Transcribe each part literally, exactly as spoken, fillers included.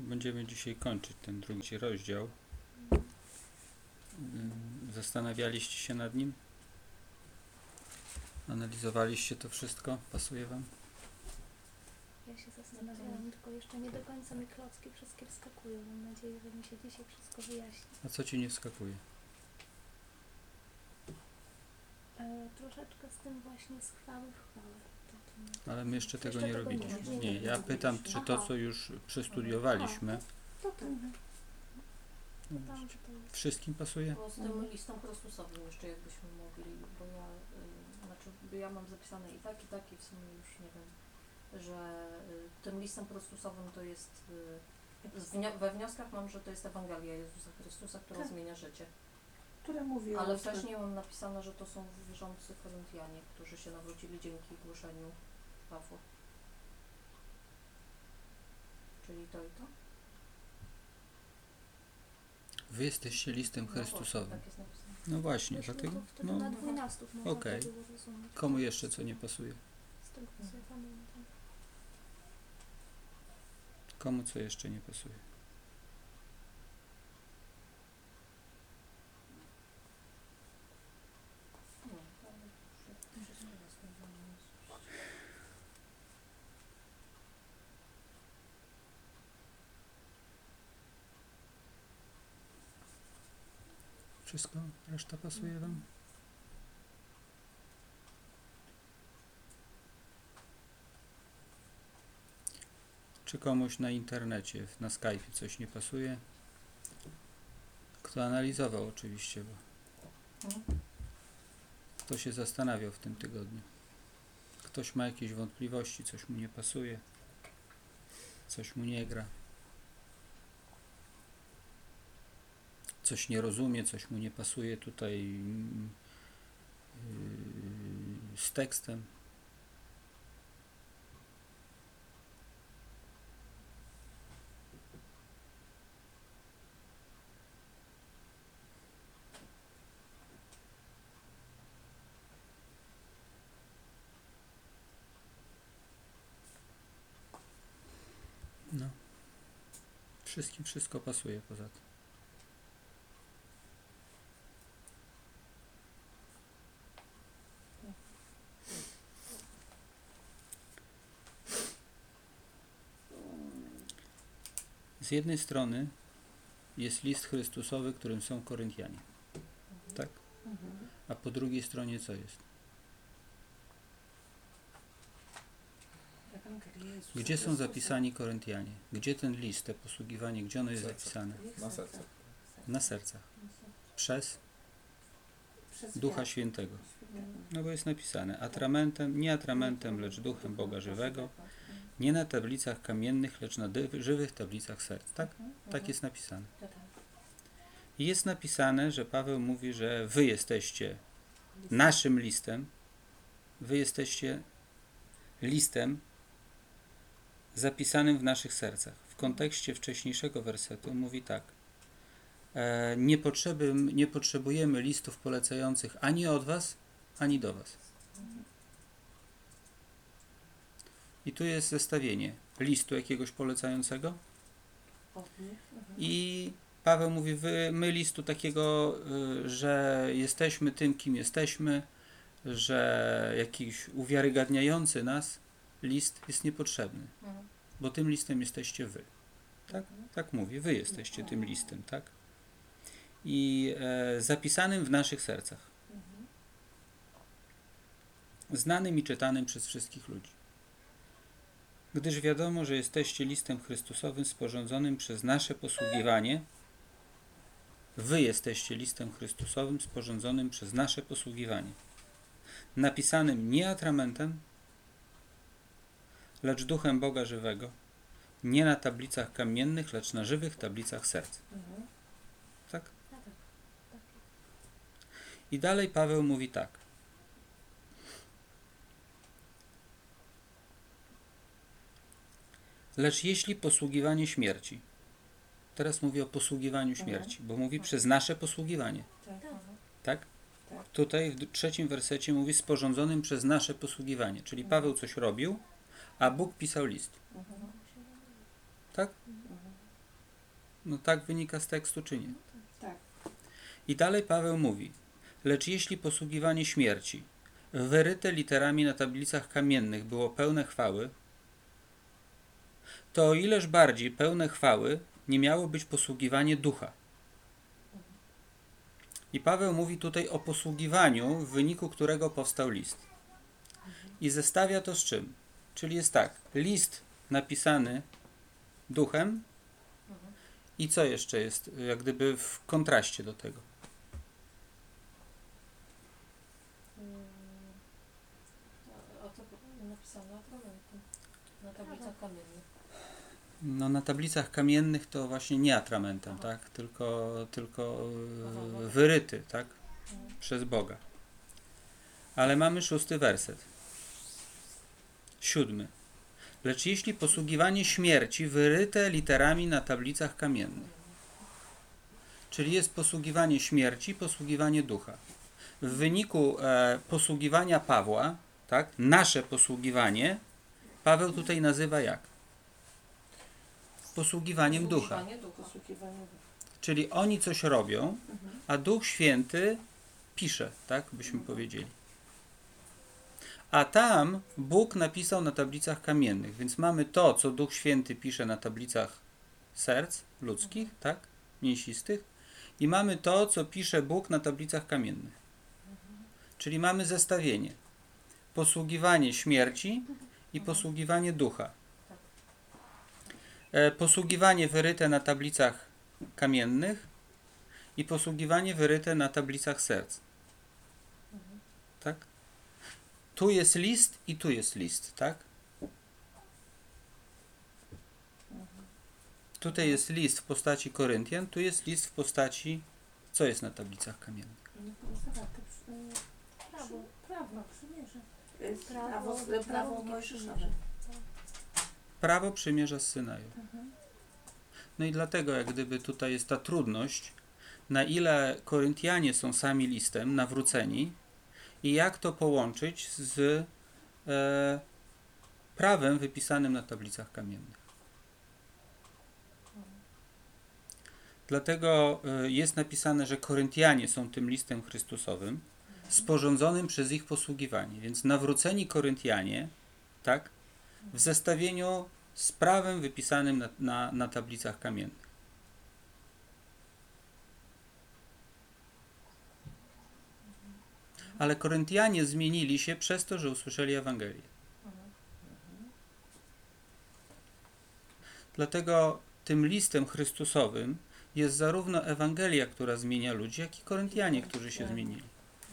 Będziemy dzisiaj kończyć ten drugi rozdział. Zastanawialiście się nad nim? Analizowaliście to wszystko? Pasuje wam? Ja się zastanawiałam, tylko jeszcze nie do końca mi klocki wszystkie wskakują. Mam nadzieję, że mi się dzisiaj wszystko wyjaśni. A co ci nie wskakuje? E, troszeczkę z tym właśnie z chwały w chwałę. Takim- Ale my jeszcze tego Jeszcze nie tego nie robiliśmy. robiliśmy. Nie, ja pytam, czy to, co już przestudiowaliśmy, To tak. Mhm. To tam, że to jest. wszystkim pasuje? Bo z tym listą Chrystusowym jeszcze jakbyśmy mogli, bo ja, y, znaczy bo ja mam zapisane i tak, i tak, i w sumie już nie wiem, że y, tym listem Chrystusowym to jest, y, z wnio- we wnioskach mam, że to jest Ewangelia Jezusa Chrystusa, która Tak. zmienia życie. które mówi Ale o wcześniej mam napisane, że to są wierzący Koryntianie, którzy się nawrócili dzięki głoszeniu Pawła. Czyli to i to? Wy jesteście listem No właśnie, Chrystusowym. tak jest napisane. No właśnie, Myślę, dlatego. że wtedy No, na dwunastów można okej. to było rozumieć. komu jeszcze co nie pasuje? Z tego co ja pamiętam. Komu co jeszcze nie pasuje? Nie, tam już wszystko jest napisane. Wszystko? Reszta pasuje wam? Czy komuś na internecie, na Skype'ie coś nie pasuje? Kto analizował oczywiście, bo Mhm. kto się zastanawiał w tym tygodniu. Ktoś ma jakieś wątpliwości, coś mu nie pasuje, coś mu nie gra. Coś nie rozumie, coś mu nie pasuje tutaj mm, yy, z tekstem. No. Wszystkim wszystko pasuje poza tym. Z jednej strony jest list Chrystusowy, którym są Koryntianie. Tak? Mhm. A po drugiej stronie co jest? Ewangelia Jezusa Gdzie są Chrystusa. zapisani Koryntianie? Gdzie ten list, te posługiwanie, gdzie ono jest Serce. zapisane? Na serce. Na sercach. Przez Przez Ducha wiarę. Świętego. Świętego. No bo jest napisane atramentem, nie atramentem, lecz duchem Boga żywego, nie na tablicach kamiennych, lecz na dy- żywych tablicach serc. Tak? Tak jest napisane. To tak. I jest napisane, że Paweł mówi, że wy jesteście naszym listem, wy jesteście listem zapisanym w naszych sercach. W kontekście wcześniejszego wersetu mówi tak. E, nie, potrzeby, nie potrzebujemy listów polecających ani od was, ani do was. I tu jest zestawienie listu jakiegoś polecającego Od nich. Mhm. i Paweł mówi, wy, my listu takiego, y, że jesteśmy tym, kim jesteśmy, że jakiś uwiarygadniający nas list jest niepotrzebny, Mhm. bo tym listem jesteście wy. Tak? Tak mówi, wy jesteście tym listem, tak? I e, zapisanym w naszych sercach, Mhm. znanym i czytanym przez wszystkich ludzi. Gdyż wiadomo, że jesteście listem Chrystusowym sporządzonym przez nasze posługiwanie. Wy jesteście listem Chrystusowym sporządzonym przez nasze posługiwanie. Napisanym nie atramentem, lecz duchem Boga żywego. Nie na tablicach kamiennych, lecz na żywych tablicach serc. Mhm. Tak? Tak, tak. I dalej Paweł mówi tak. Lecz jeśli posługiwanie śmierci, teraz mówi o posługiwaniu śmierci, bo mówi przez nasze posługiwanie, Tak. Mhm. tak? Tak. Tutaj w d- trzecim wersecie mówi sporządzonym przez nasze posługiwanie, czyli Paweł coś robił, a Bóg pisał list, Mhm. tak? Mhm. No tak wynika z tekstu, czy nie? Tak. I dalej Paweł mówi: lecz jeśli posługiwanie śmierci, wyryte literami na tablicach kamiennych, było pełne chwały, to o ileż bardziej pełne chwały nie miało być posługiwanie ducha. I Paweł mówi tutaj o posługiwaniu, w wyniku którego powstał list. I zestawia to z czym? Czyli jest tak, list napisany duchem i co jeszcze jest jak gdyby w kontraście do tego? Mm, A a to napisane atramentem na tablicach kamiennych. No na tablicach kamiennych to właśnie nie atramentem, tak? Tylko, tylko e, wyryty, tak? Przez Boga. Ale mamy szósty werset. Siódmy. Lecz jeśli posługiwanie śmierci wyryte literami na tablicach kamiennych. Czyli jest posługiwanie śmierci, posługiwanie ducha. W wyniku e, posługiwania Pawła, tak? Nasze posługiwanie, Paweł tutaj nazywa jak? Posługiwaniem ducha. Posługiwanie ducha. Posługiwanie ducha. Czyli oni coś robią, a Duch Święty pisze, tak byśmy powiedzieli. A tam Bóg napisał na tablicach kamiennych, więc mamy to, co Duch Święty pisze na tablicach serc ludzkich, tak, mięsistych, i mamy to, co pisze Bóg na tablicach kamiennych. Czyli mamy zestawienie. Posługiwanie śmierci i posługiwanie ducha. E, posługiwanie wyryte na tablicach kamiennych i posługiwanie wyryte na tablicach serc. Tak? Tu jest list i tu jest list, tak? Tutaj jest list w postaci Koryntian, tu jest list w postaci, co jest na tablicach kamiennych? Nie było zawarte przy- y, Prawo. Prawo, przymierze. Y, Prawo- Prawo, prawo prawo Bogie Mojżeszowe. przymierze. Prawo przymierza z Synaju. Mhm. No i dlatego jak gdyby tutaj jest ta trudność, na ile Koryntianie są sami listem, nawróceni i jak to połączyć z e, prawem wypisanym na tablicach kamiennych. Dlatego e, jest napisane, że Koryntianie są tym listem Chrystusowym, sporządzonym przez ich posługiwanie. Więc nawróceni Koryntianie, tak, w zestawieniu z prawem wypisanym na, na, na tablicach kamiennych. Ale Koryntianie zmienili się przez to, że usłyszeli Ewangelię. Dlatego tym listem Chrystusowym jest zarówno Ewangelia, która zmienia ludzi, jak i Koryntianie, którzy się zmienili.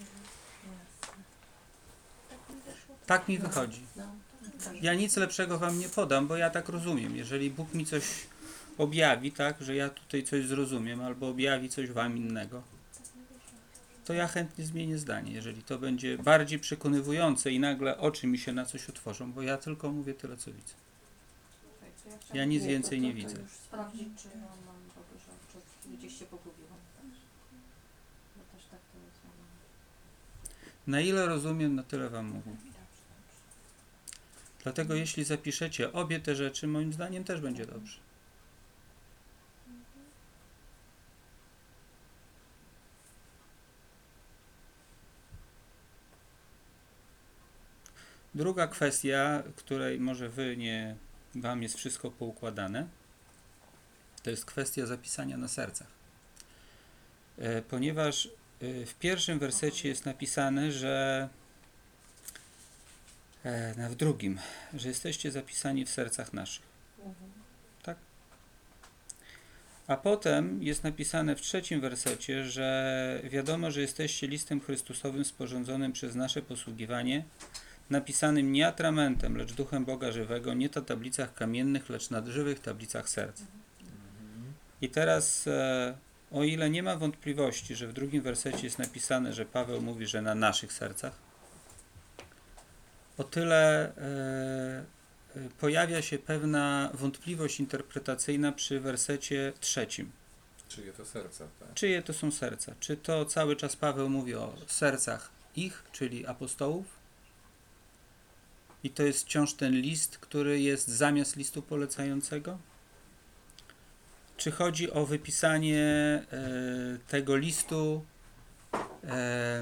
Tak mi wyszło. Tak mi wychodzi. No. Ja nic lepszego wam nie podam, bo ja tak rozumiem. Jeżeli Bóg mi coś objawi, tak, że ja tutaj coś zrozumiem, albo objawi coś wam innego, Tak mi wyszło. to ja chętnie zmienię zdanie, jeżeli to będzie bardziej przekonywujące i nagle oczy mi się na coś otworzą, bo ja tylko mówię tyle, co widzę. Okej, to ja chciałam Ja nic Nie, więcej to- nie to- to widzę. już sprawdzić, czy ja mam dobrze, czy gdzieś się pogubiłam. Bo też tak to jest. Na ile rozumiem, na tyle wam mówię. Dlatego jeśli zapiszecie obie te rzeczy, moim zdaniem też będzie dobrze. Druga kwestia, której może wy nie, wam jest wszystko poukładane, to jest kwestia zapisania na sercach. E, ponieważ e, w pierwszym wersecie jest napisane, że e, na w drugim, że jesteście zapisani w sercach naszych. Mhm. A potem jest napisane w trzecim wersecie, że wiadomo, że jesteście listem Chrystusowym sporządzonym przez nasze posługiwanie, napisanym nie atramentem, lecz duchem Boga żywego, nie na tablicach kamiennych, lecz na żywych tablicach serca. I teraz, e, o ile nie ma wątpliwości, że w drugim wersecie jest napisane, że Paweł mówi, że na naszych sercach, o tyle e, pojawia się pewna wątpliwość interpretacyjna przy wersecie trzecim. Czyje to serca, tak? Czyje to są serca? Czy to cały czas Paweł mówi o sercach ich, czyli apostołów? I to jest wciąż ten list, który jest zamiast listu polecającego? czy chodzi o wypisanie e, tego listu e,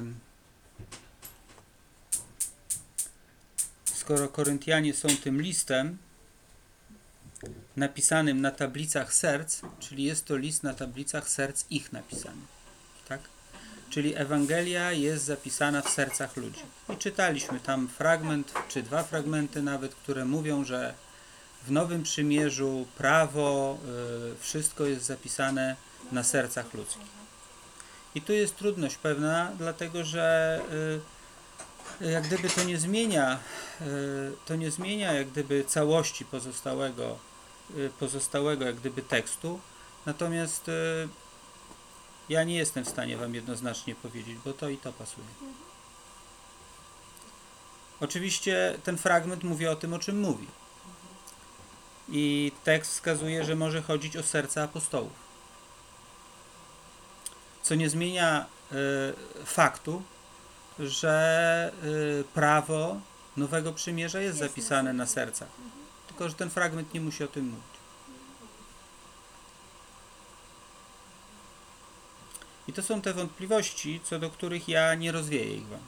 skoro Koryntianie są tym listem napisanym na tablicach serc, czyli jest to list na tablicach serc ich napisany, tak? Czyli Ewangelia jest zapisana w sercach ludzi. I czytaliśmy tam fragment, czy dwa fragmenty nawet, które mówią, że w Nowym Przymierzu prawo, y, wszystko jest zapisane na sercach ludzkich. I tu jest trudność pewna, dlatego że y, jak gdyby to nie zmienia, y, to nie zmienia jak gdyby całości pozostałego, y, pozostałego jak gdyby tekstu. Natomiast y, ja nie jestem w stanie wam jednoznacznie powiedzieć, bo to i to pasuje. Oczywiście ten fragment mówi o tym, o czym mówi. I tekst wskazuje, że może chodzić o serca apostołów. Co nie zmienia y, faktu, że y, prawo Nowego Przymierza jest zapisane na sercach. Tylko że ten fragment nie musi o tym mówić. I to są te wątpliwości, co do których ja nie rozwieję ich wam.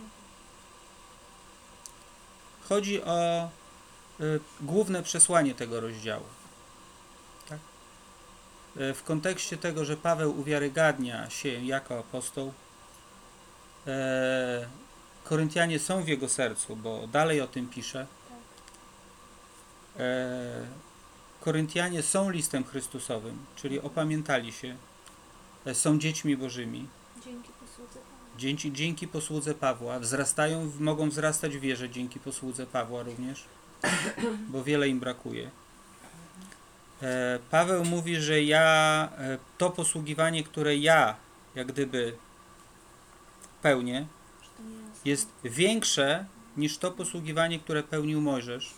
Chodzi o y, główne przesłanie tego rozdziału. Tak? Y, w kontekście tego, że Paweł uwiarygadnia się jako apostoł, y, Koryntianie są w jego sercu, bo dalej o tym pisze. Y, Koryntianie są listem Chrystusowym, czyli opamiętali się, y, są dziećmi Bożymi. Dzięki posłudze Pana. Dzięki, dzięki posłudze Pawła wzrastają, mogą wzrastać w wierze dzięki posłudze Pawła również, bo wiele im brakuje. E, Paweł mówi, że ja, e, to posługiwanie, które ja jak gdyby pełnię, Że to nie jest. jest większe niż to posługiwanie, które pełnił Mojżesz,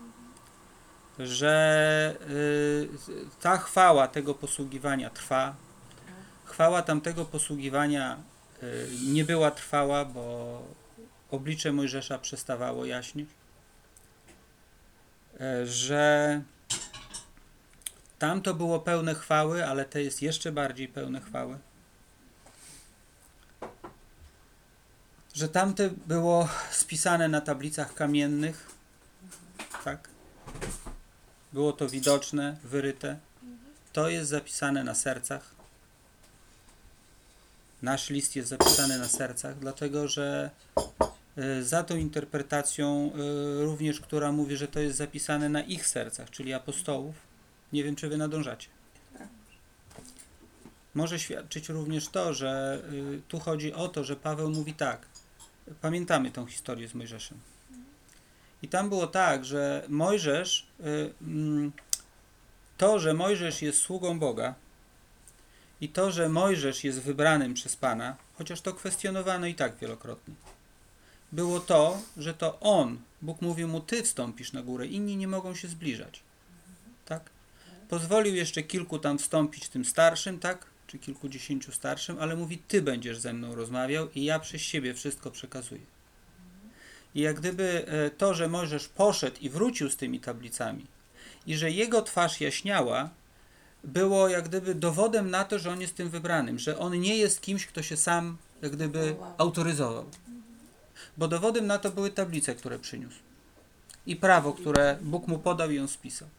że y, ta chwała tego posługiwania trwa. Chwała tamtego posługiwania y, nie była trwała, bo oblicze Mojżesza przestawało jaśnieć. Y, że tamto było pełne chwały, ale te jest jeszcze bardziej pełne chwały. Że tamte było spisane na tablicach kamiennych, tak? Było to widoczne, wyryte. To jest zapisane na sercach. Nasz list jest zapisany na sercach, dlatego że y, za tą interpretacją y, również, która mówi, że to jest zapisane na ich sercach, czyli apostołów, nie wiem, czy wy nadążacie. Może świadczyć również to, że y, tu chodzi o to, że Paweł mówi tak. Pamiętamy tą historię z Mojżeszem. I tam było tak, że Mojżesz, y, mm, to, że Mojżesz jest sługą Boga i to, że Mojżesz jest wybranym przez Pana, chociaż to kwestionowano i tak wielokrotnie, było to, że to on, Bóg mówił mu, ty wstąpisz na górę, inni nie mogą się zbliżać. Tak? Pozwolił jeszcze kilku tam wstąpić tym starszym, tak? Czy kilkudziesięciu starszym, ale mówi, ty będziesz ze mną rozmawiał i ja przez siebie wszystko przekazuję. I jak gdyby to, że Mojżesz poszedł i wrócił z tymi tablicami i że jego twarz jaśniała, było jak gdyby dowodem na to, że on jest tym wybranym, że on nie jest kimś, kto się sam jak gdyby autoryzował. Bo dowodem na to były tablice, które przyniósł. I prawo, które Bóg mu podał i on spisał.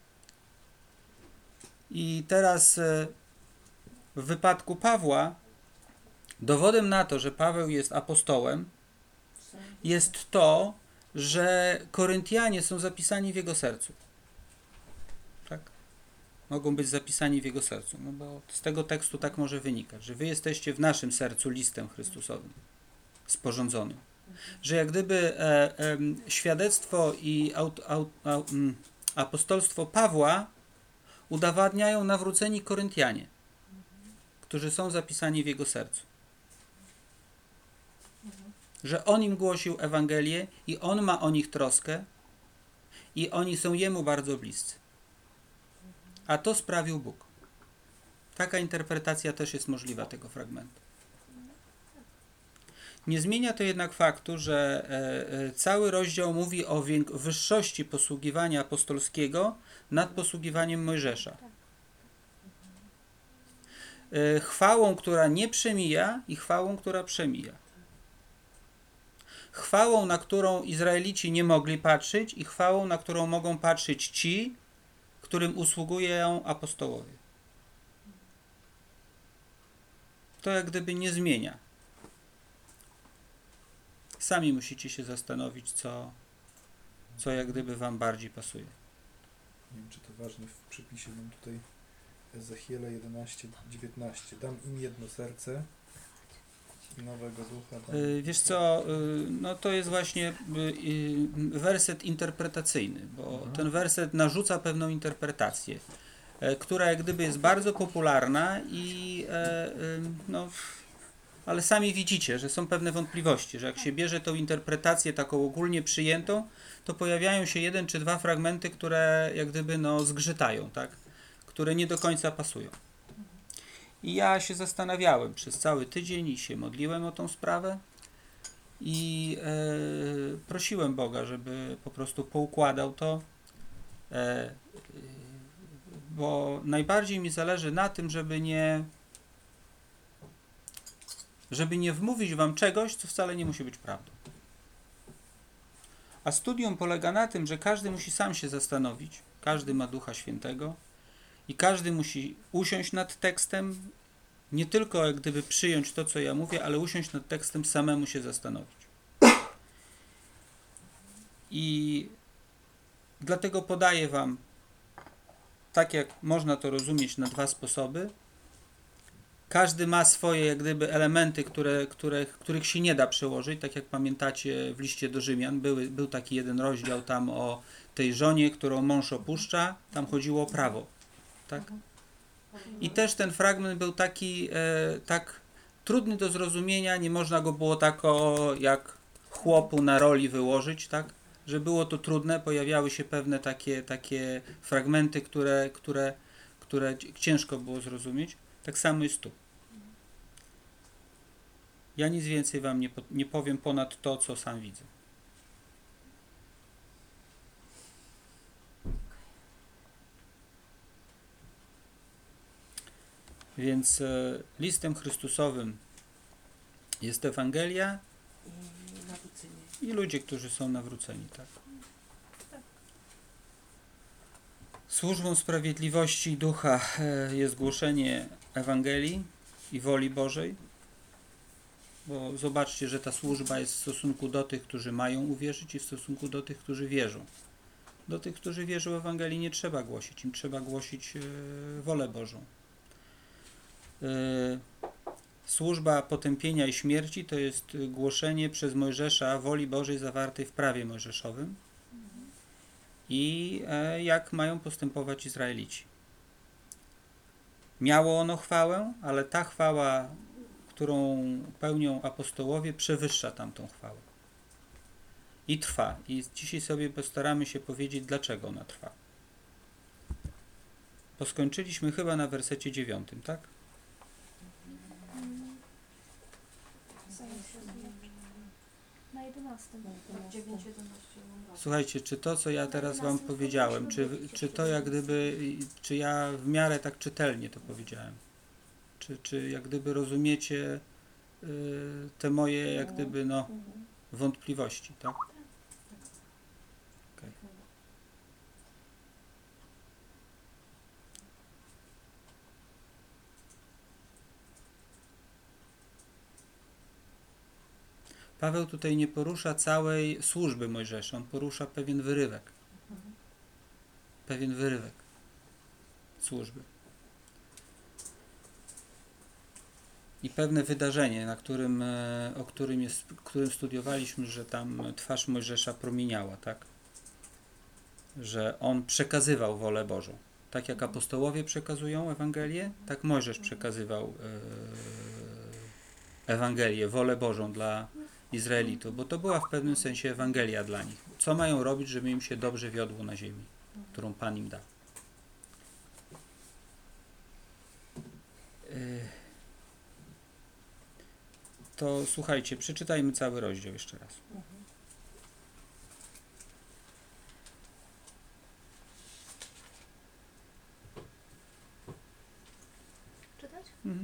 I teraz w wypadku Pawła dowodem na to, że Paweł jest apostołem, jest to, że Koryntianie są zapisani w jego sercu. Tak? Mogą być zapisani w jego sercu. No bo z tego tekstu tak może wynikać, że wy jesteście w naszym sercu listem Chrystusowym, sporządzonym. Że jak gdyby e, e, świadectwo i aut, aut, aut, m, apostolstwo Pawła udowadniają nawróceni Koryntianie, którzy są zapisani w jego sercu. Że on im głosił Ewangelię i on ma o nich troskę i oni są jemu bardzo bliscy. A to sprawił Bóg. Taka interpretacja też jest możliwa tego fragmentu. Nie zmienia to jednak faktu, że e, e, cały rozdział mówi o wiek- wyższości posługiwania apostolskiego nad posługiwaniem Mojżesza. y, chwałą, która nie przemija i chwałą, która przemija. Chwałą, na którą Izraelici nie mogli patrzeć i chwałą, na którą mogą patrzeć ci, którym usługują apostołowie. To jak gdyby nie zmienia. Sami musicie się zastanowić, co, co jak gdyby wam bardziej pasuje. Nie wiem, czy to ważne w przypisie mam tutaj Ezechiela jedenaście dziewiętnaście. Dam im jedno serce i nowego ducha. Dam Y, Wiesz co, y, no to jest właśnie y, y, werset interpretacyjny, bo Mhm. ten werset narzuca pewną interpretację, e, która jak gdyby jest bardzo popularna i e, y, no, ale sami widzicie, że są pewne wątpliwości, że jak się bierze tą interpretację taką ogólnie przyjętą, to pojawiają się jeden czy dwa fragmenty, które jak gdyby no zgrzytają, tak? Które nie do końca pasują. I ja się zastanawiałem przez cały tydzień i się modliłem o tą sprawę i e, prosiłem Boga, żeby po prostu poukładał to, e, e, bo najbardziej mi zależy na tym, żeby nie żeby nie wmówić wam czegoś, co wcale nie musi być prawdą. A studium polega na tym, że każdy musi sam się zastanowić, każdy ma Ducha Świętego i każdy musi usiąść nad tekstem, nie tylko jak gdyby przyjąć to, co ja mówię, ale usiąść nad tekstem, samemu się zastanowić. I dlatego podaję wam, tak jak można to rozumieć, na dwa sposoby. Każdy ma swoje jak gdyby elementy, które, które, których się nie da przełożyć, tak jak pamiętacie w liście do Rzymian, były, był taki jeden rozdział tam o tej żonie, którą mąż opuszcza, tam chodziło o prawo, tak? I też ten fragment był taki e, tak trudny do zrozumienia, nie można go było tak o, jak chłopu na roli wyłożyć, tak? Że było to trudne, pojawiały się pewne takie, takie fragmenty, które, które, które ciężko było zrozumieć. Tak samo jest tu. Ja nic więcej wam nie, po, nie powiem ponad to, co sam widzę. Więc e, listem Chrystusowym jest Ewangelia I nawrócenie. i ludzie, którzy są nawróceni, tak? Służbą sprawiedliwości ducha e, jest głoszenie Ewangelii i woli Bożej, bo zobaczcie, że ta służba jest w stosunku do tych, którzy mają uwierzyć i w stosunku do tych, którzy wierzą. Do tych, którzy wierzą Ewangelii nie trzeba głosić, im trzeba głosić e, wolę Bożą. E, służba potępienia i śmierci to jest głoszenie przez Mojżesza woli Bożej zawartej w prawie mojżeszowym i e, jak mają postępować Izraelici. Miało ono chwałę, ale ta chwała, którą pełnią apostołowie, przewyższa tamtą chwałę. I trwa. I dzisiaj sobie postaramy się powiedzieć, dlaczego ona trwa. Bo skończyliśmy chyba na wersecie dziewiątym, tak? Na jedenastym. dziewięć jedenaście. Słuchajcie, czy to, co ja teraz wam powiedziałem, czy, czy to jak gdyby, czy ja w miarę tak czytelnie to powiedziałem? Czy, czy jak gdyby rozumiecie y, te moje jak gdyby no wątpliwości, tak? Okay. Paweł tutaj nie porusza całej służby Mojżesza, on porusza pewien wyrywek. Pewien wyrywek służby. I pewne wydarzenie, na którym, e, o którym, jest, którym studiowaliśmy, że tam twarz Mojżesza promieniała, tak? Że on przekazywał wolę Bożą. Tak jak apostołowie przekazują Ewangelię, tak Mojżesz przekazywał e, Ewangelię, wolę Bożą dla Izraelitów, bo to była w pewnym sensie Ewangelia dla nich. Co mają robić, żeby im się dobrze wiodło na ziemi, którą Pan im dał. E, To słuchajcie, przeczytajmy cały rozdział jeszcze raz. Czytać? Mhm.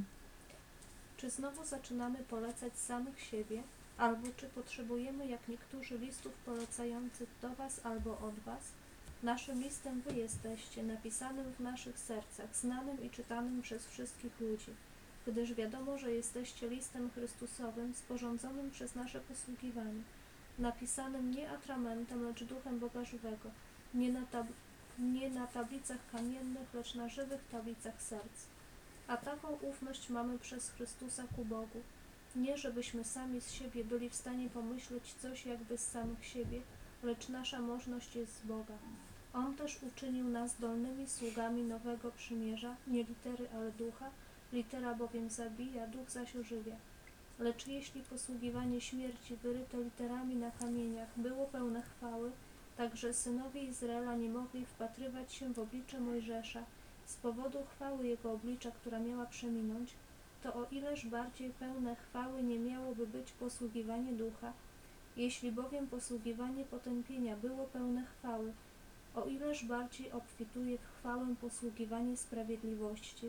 Czy znowu zaczynamy polecać samych siebie, albo czy potrzebujemy, jak niektórzy, listów polecających do was albo od was? Naszym listem wy jesteście, napisanym w naszych sercach, znanym i czytanym przez wszystkich ludzi, gdyż wiadomo, że jesteście listem Chrystusowym, sporządzonym przez nasze posługiwanie, napisanym nie atramentem, lecz duchem Boga żywego, nie na, tab nie na tablicach kamiennych, lecz na żywych tablicach serc. A taką ufność mamy przez Chrystusa ku Bogu. Nie, żebyśmy sami z siebie byli w stanie pomyśleć coś jakby z samych siebie, lecz nasza możność jest z Boga. On też uczynił nas zdolnymi sługami nowego przymierza, nie litery, ale ducha, litera bowiem zabija, duch zaś ożywia. Lecz jeśli posługiwanie śmierci wyryte literami na kamieniach było pełne chwały, także synowie Izraela nie mogli wpatrywać się w oblicze Mojżesza z powodu chwały jego oblicza, która miała przeminąć, to o ileż bardziej pełne chwały nie miałoby być posługiwanie ducha. Jeśli bowiem posługiwanie potępienia było pełne chwały, o ileż bardziej obfituje w chwałę posługiwanie sprawiedliwości.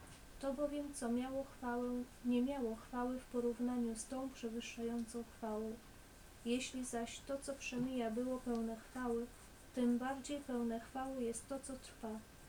To bowiem, co miało chwałę, nie miało chwały w porównaniu z tą przewyższającą chwałą. Jeśli zaś to, co przemija, było pełne chwały, tym bardziej pełne chwały jest to, co trwa.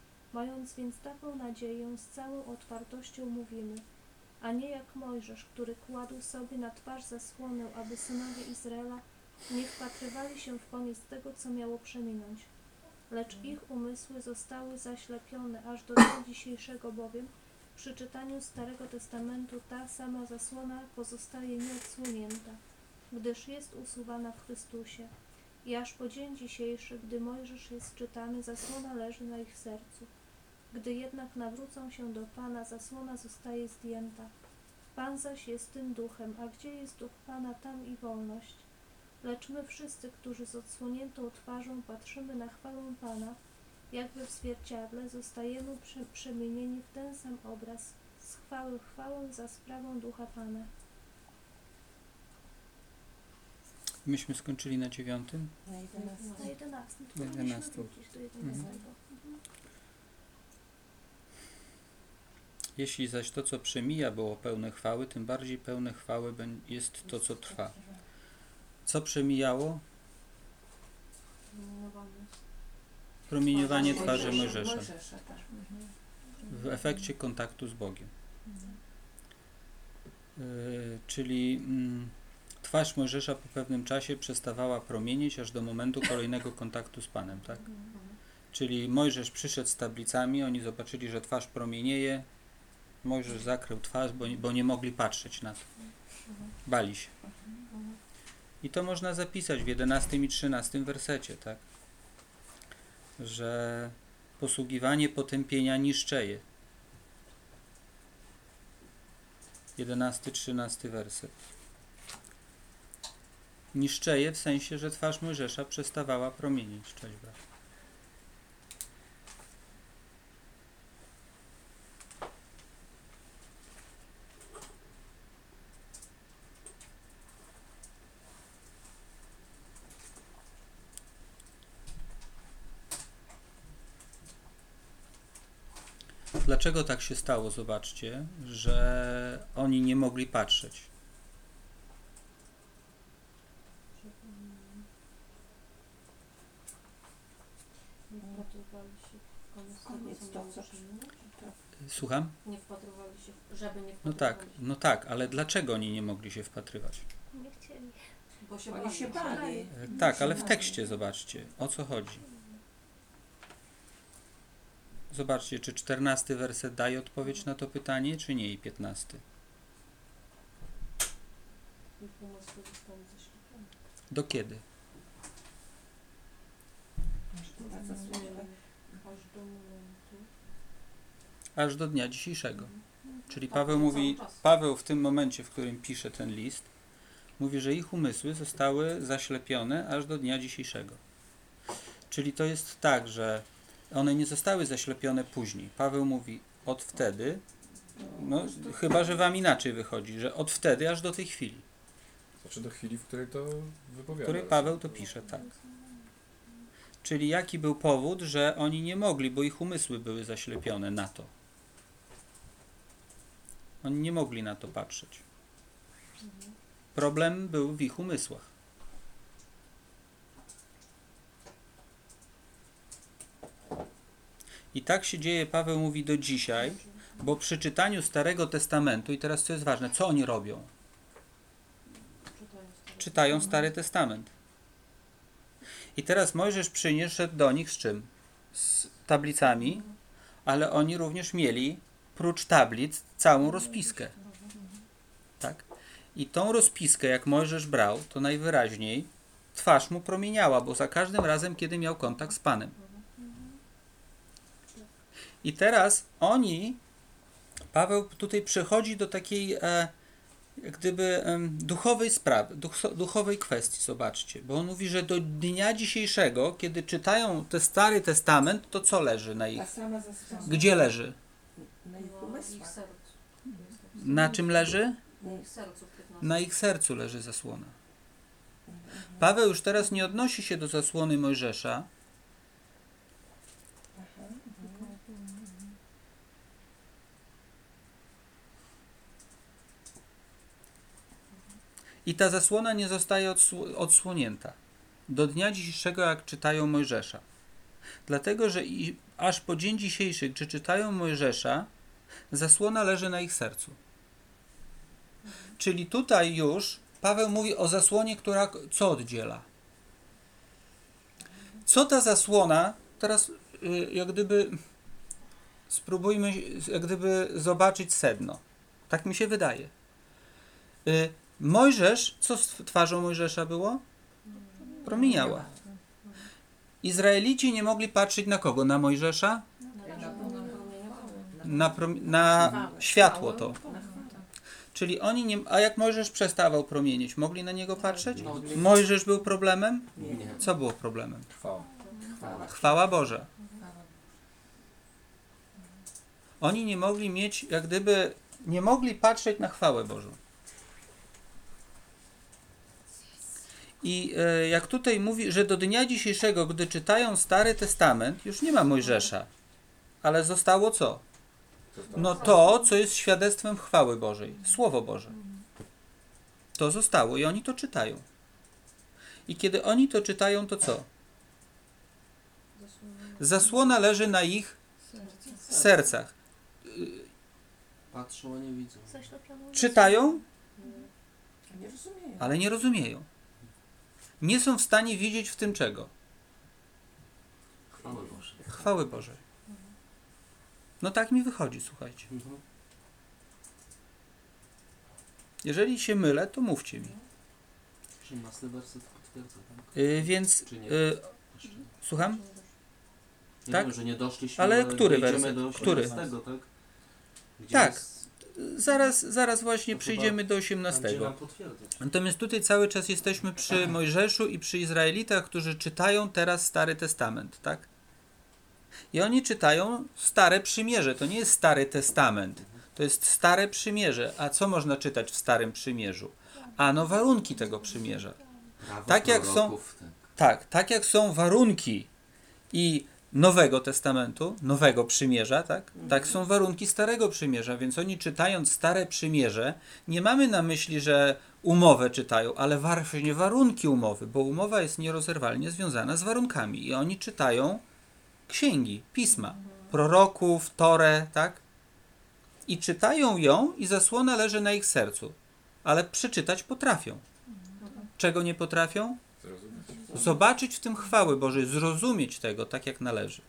Mając więc taką nadzieję, z całą otwartością mówimy, a nie jak Mojżesz, który kładł sobie na twarz zasłonę, aby synowie Izraela nie wpatrywali się w koniec tego, co miało przeminąć. Lecz ich umysły zostały zaślepione, aż do dnia dzisiejszego bowiem przy czytaniu Starego Testamentu ta sama zasłona pozostaje nieodsłonięta, gdyż jest usuwana w Chrystusie. I aż po dzień dzisiejszy, gdy Mojżesz jest czytany, zasłona leży na ich sercu. Gdy jednak nawrócą się do Pana, zasłona zostaje zdjęta. Pan zaś jest tym duchem, a gdzie jest duch Pana, tam i wolność. Lecz my wszyscy, którzy z odsłoniętą twarzą patrzymy na chwałę Pana, jakby w zwierciadle, zostajemy prze przemienieni w ten sam obraz, z chwały w chwałę za sprawą ducha Pana. Myśmy skończyli na dziewiątym. Na jedenastym. Na jedenastym, Na tylko musimy jedenastym. wrócić do jedenastego. Mhm. Jeśli zaś to, co przemija, było pełne chwały, tym bardziej pełne chwały jest to, co trwa. Co przemijało? Promieniowanie twarzy Mojżesza Mojżesza, tak. w efekcie kontaktu z Bogiem. Yy, czyli mm, twarz Mojżesza po pewnym czasie przestawała promienieć aż do momentu kolejnego kontaktu z Panem, tak? Czyli Mojżesz przyszedł z tablicami, oni zobaczyli, że twarz promienieje. Mojżesz zakrył twarz, bo nie, bo nie mogli patrzeć na to. Bali się. I to można zapisać w jedenastym i trzynastym wersecie, tak? Że posługiwanie potępienia niszczeje. jedenasty, trzynasty werset. Niszczeje w sensie, że twarz Mojżesza przestawała promienieć. Cześć, brat. Dlaczego tak się stało? Zobaczcie, że oni nie mogli patrzeć. Nie wpatrywali się w koniec Koniec tego, co to, miało co- przeminąć? Słucham? Nie wpatrywali się, żeby nie No wpatrywali tak, się. no tak, ale dlaczego oni nie mogli się wpatrywać? Nie chcieli. Bo się Oni bali. się bali. E, Tak, ale w tekście zobaczcie, o co chodzi. Zobaczcie, czy czternasty werset daje odpowiedź na to pytanie, czy nie, i piętnasty. Ich umysły zostały zaślepione. Do kiedy? Ta zasłona. Aż do momentu. Aż do dnia dzisiejszego. Czyli Tak, Paweł cały mówi, czas. Paweł w tym momencie, w którym pisze ten list, mówi, że ich umysły zostały zaślepione aż do dnia dzisiejszego. Czyli to jest tak, że one nie zostały zaślepione później. Paweł mówi od wtedy, no chyba, że wam inaczej wychodzi, że od wtedy aż do tej chwili, Znaczy do chwili, w której to w wypowiada. której Paweł to pisze, tak. Czyli jaki był powód, że oni nie mogli, bo ich umysły były zaślepione na to. Oni nie mogli na to patrzeć. Problem był w ich umysłach. I tak się dzieje, Paweł mówi, do dzisiaj, bo przy czytaniu Starego Testamentu, i teraz co jest ważne, co oni robią? Czytają Stary Testament. I teraz Mojżesz przyniósł do nich z czym? Z tablicami, ale oni również mieli, prócz tablic, całą rozpiskę. Tak? I tą rozpiskę, jak Mojżesz brał, to najwyraźniej twarz mu promieniała, bo za każdym razem, kiedy miał kontakt z Panem. I teraz oni, Paweł tutaj przechodzi do takiej e, jak gdyby e, duchowej sprawy, duch, duchowej kwestii, zobaczcie, bo on mówi, że do dnia dzisiejszego, kiedy czytają ten Stary Testament, to co leży na ich? Ta sama zasłona. Gdzie leży? Na ich Na ich umysłach. sercu. Na czym leży? Na ich sercu piętnaście. Na ich sercu leży zasłona. Paweł już teraz nie odnosi się do zasłony Mojżesza, Aha, i ta zasłona nie zostaje odsł- odsłonięta do dnia dzisiejszego, jak czytają Mojżesza. Dlatego, że i aż po dzień dzisiejszy, gdy czytają Mojżesza, zasłona leży na ich sercu. Czyli tutaj już Paweł mówi o zasłonie, która co oddziela? Co ta zasłona, teraz y, jak gdyby spróbujmy jak gdyby zobaczyć sedno. Tak mi się wydaje. Y, Mojżesz, co z twarzą Mojżesza było? Promieniała. Izraelici nie mogli patrzeć na kogo? Na Mojżesza? Na, prom- na światło to. Czyli oni nie... A jak Mojżesz przestawał promienieć, mogli na niego patrzeć? Mojżesz był problemem? Nie. Co było problemem? Chwała. Chwała. Chwała Boża. Oni nie mogli mieć, jak gdyby, nie mogli patrzeć na chwałę Bożą. I e, jak tutaj mówi, że do dnia dzisiejszego, gdy czytają Stary Testament, już nie ma Mojżesza, ale zostało co? No to, co jest świadectwem chwały Bożej, Słowo Boże. To zostało i oni to czytają. I kiedy oni to czytają, to co? Zasłona leży na ich sercach. Patrzą, a nie widzą. Coś to planuje. Czytają, Nie rozumieją. ale nie rozumieją. Nie są w stanie widzieć w tym czego? Chwała Boże. Chwały Bożej. No tak mi wychodzi, słuchajcie. Mhm. Jeżeli się mylę, to mówcie mi. osiemnasty werset potwierdza, tak? Yy, więc, Czy nie? yy, Jeszcze. słucham? Nie Tak? wiem, że nie doszliśmy, Ale który dojdziemy werset? do Który? osiemnastego, tak? Gdzie Tak. jest- Zaraz, zaraz właśnie To chyba przyjdziemy do tam, gdzie osiemnastego. nam potwierdzać. Natomiast tutaj cały czas jesteśmy przy Mojżeszu i przy Izraelitach, którzy czytają teraz Stary Testament, tak? I oni czytają Stare Przymierze. To nie jest Stary Testament. To jest Stare Przymierze. A co można czytać w Starym Przymierzu? Ano warunki tego przymierza. Prawo Tak jak są- proroków, tak. Tak, tak jak są warunki i Nowego Testamentu, Nowego Przymierza, tak? Tak są warunki Starego Przymierza, więc oni czytając Stare Przymierze, nie mamy na myśli, że umowę czytają, ale właśnie warunki umowy, bo umowa jest nierozerwalnie związana z warunkami i oni czytają księgi, pisma, proroków, Torę, tak? I czytają ją i zasłona leży na ich sercu, ale przeczytać potrafią. Czego nie potrafią? Zobaczyć w tym chwały Bożej, zrozumieć tego tak jak należy.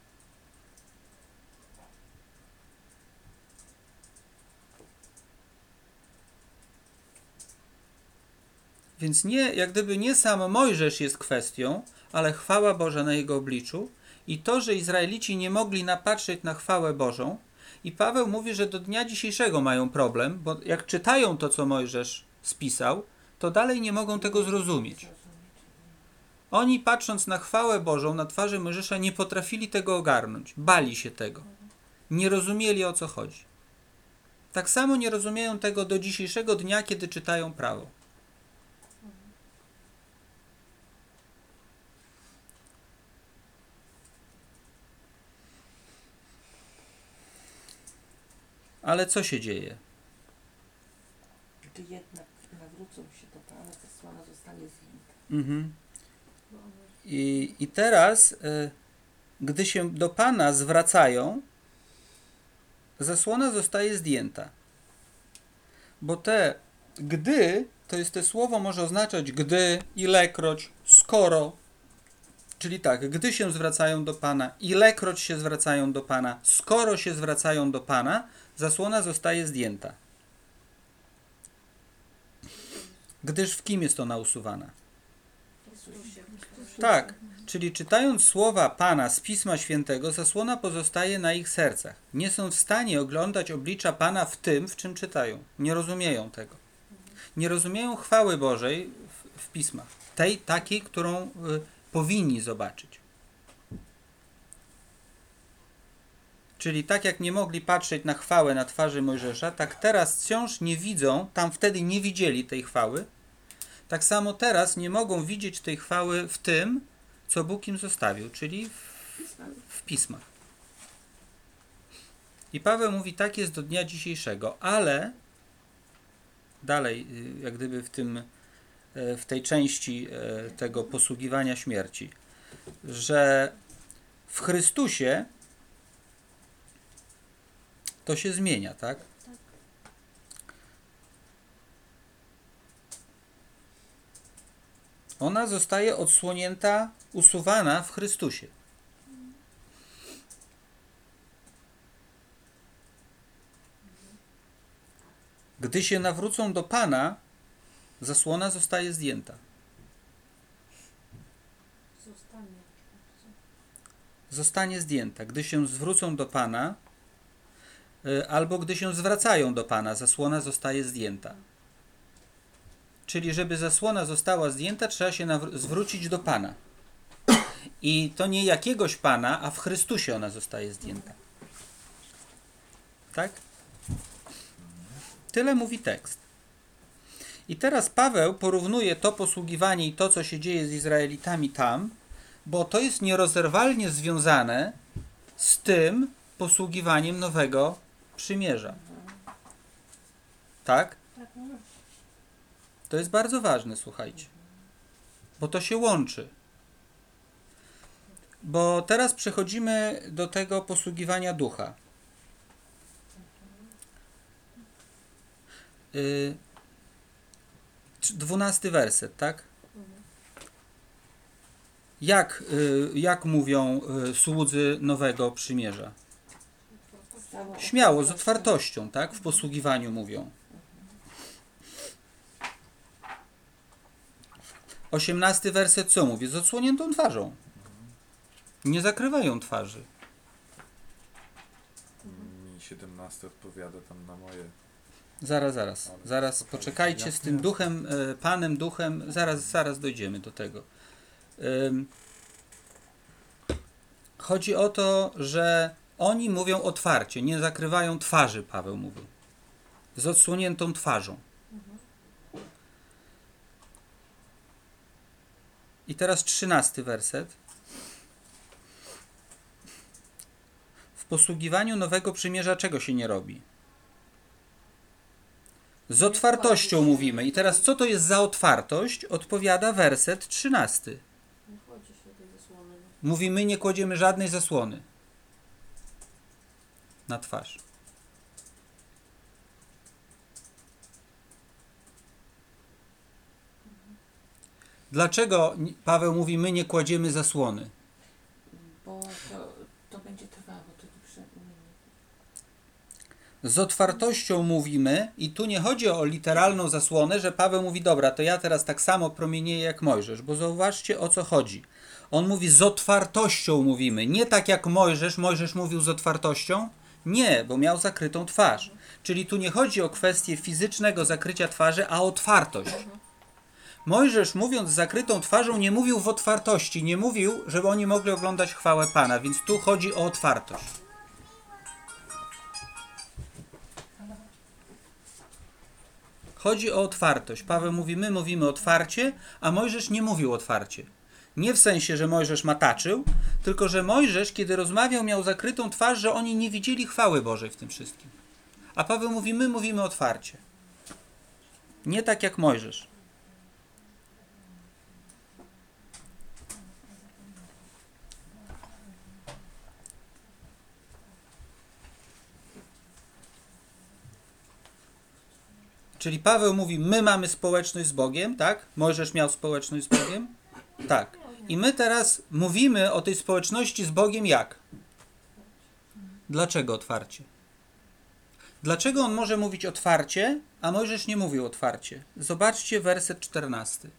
Więc nie, jak gdyby nie sam Mojżesz jest kwestią, ale chwała Boża na jego obliczu i to, że Izraelici nie mogli napatrzeć na chwałę Bożą. I Paweł mówi, że do dnia dzisiejszego mają problem, bo jak czytają to, co Mojżesz spisał, to dalej nie mogą tego zrozumieć. Oni patrząc na chwałę Bożą na twarzy Mojżesza nie potrafili tego ogarnąć, bali się tego, nie rozumieli o co chodzi. Tak samo nie rozumieją tego do dzisiejszego dnia, kiedy czytają prawo. Ale co się dzieje? Gdy jednak nawrócą się do Pana, zasłona zostanie zdjęta. Mhm. Bo one- I, I teraz, y, gdy się do Pana zwracają, zasłona zostaje zdjęta. Bo te gdy, to jest to słowo może oznaczać gdy, ilekroć, skoro. Czyli tak, gdy się zwracają do Pana, ilekroć się zwracają do Pana, skoro się zwracają do Pana, zasłona zostaje zdjęta. Gdyż w kim jest ona usuwana? Chrystusie. Tak, czyli czytając słowa Pana z Pisma Świętego, zasłona pozostaje na ich sercach. Nie są w stanie oglądać oblicza Pana w tym, w czym czytają. Nie rozumieją tego. Nie rozumieją chwały Bożej w, w Pismach. Tej, takiej, którą y, powinni zobaczyć. Czyli tak jak nie mogli patrzeć na chwałę na twarzy Mojżesza, tak teraz wciąż nie widzą, tam wtedy nie widzieli tej chwały, tak samo teraz nie mogą widzieć tej chwały w tym, co Bóg im zostawił, czyli w, w pismach. I Paweł mówi, tak jest do dnia dzisiejszego, ale dalej, y, jak gdyby w tym, y, w tej części y, tego posługiwania śmierci, że w Chrystusie to się zmienia, tak? Tak. Ona zostaje odsłonięta, usuwana w Chrystusie. Gdy się nawrócą do Pana, zasłona zostaje zdjęta. Zostanie. Zostanie zdjęta. Gdy się zwrócą do Pana, y, albo gdy się zwracają do Pana, zasłona zostaje zdjęta. Czyli żeby zasłona została zdjęta, trzeba się nawr- zwrócić do Pana. I to nie jakiegoś Pana, a w Chrystusie ona zostaje zdjęta. Tak? Tyle mówi tekst. I teraz Paweł porównuje to posługiwanie i to, co się dzieje z Izraelitami tam, bo to jest nierozerwalnie związane z tym posługiwaniem nowego przymierza. Tak? Tak. To jest bardzo ważne, słuchajcie. Bo to się łączy. Bo teraz przechodzimy do tego posługiwania ducha. Y, Dwunasty werset, tak? Jak, y, jak mówią y, słudzy nowego przymierza? Śmiało, z otwartością, tak? W posługiwaniu mówią. Osiemnasty werset co mówi? Z odsłoniętą twarzą. Nie zakrywają twarzy. Mi siedemnasty odpowiada tam na moje. Zaraz, zaraz, zaraz, poczekajcie z tym duchem, e, Panem duchem, zaraz, zaraz dojdziemy do tego. Ym, Chodzi o to, że oni mówią otwarcie, nie zakrywają twarzy, Paweł mówi. Z odsłoniętą twarzą. I teraz trzynasty werset. W posługiwaniu nowego przymierza czego się nie robi? Z otwartością mówimy. I teraz co to jest za otwartość? Odpowiada werset trzynasty. Nie chodzi się tej zasłony. Mówimy, nie kładziemy żadnej zasłony na twarz. Dlaczego Paweł mówi, my nie kładziemy zasłony? Bo to, to będzie trwało, to nie prze... Z otwartością mówimy i tu nie chodzi o literalną zasłonę, że Paweł mówi, dobra, to ja teraz tak samo promienieję jak Mojżesz, bo zauważcie, o co chodzi. On mówi, z otwartością mówimy, nie tak jak Mojżesz. Mojżesz mówił z otwartością? Nie, bo miał zakrytą twarz. Czyli tu nie chodzi o kwestię fizycznego zakrycia twarzy, a otwartość. Mojżesz, mówiąc z zakrytą twarzą, nie mówił w otwartości, nie mówił, żeby oni mogli oglądać chwałę Pana, więc tu chodzi o otwartość. Chodzi o otwartość. Paweł mówi, my mówimy otwarcie, a Mojżesz nie mówił otwarcie. Nie w sensie, że Mojżesz mataczył, tylko że Mojżesz, kiedy rozmawiał, miał zakrytą twarz, że oni nie widzieli chwały Bożej w tym wszystkim. A Paweł mówi, my mówimy otwarcie. Nie tak jak Mojżesz. Czyli Paweł mówi, my mamy społeczność z Bogiem, tak? Mojżesz miał społeczność z Bogiem? Tak. I my teraz mówimy o tej społeczności z Bogiem jak? Dlaczego otwarcie? Dlaczego on może mówić otwarcie, a Mojżesz nie mówił otwarcie? Zobaczcie werset czternasty.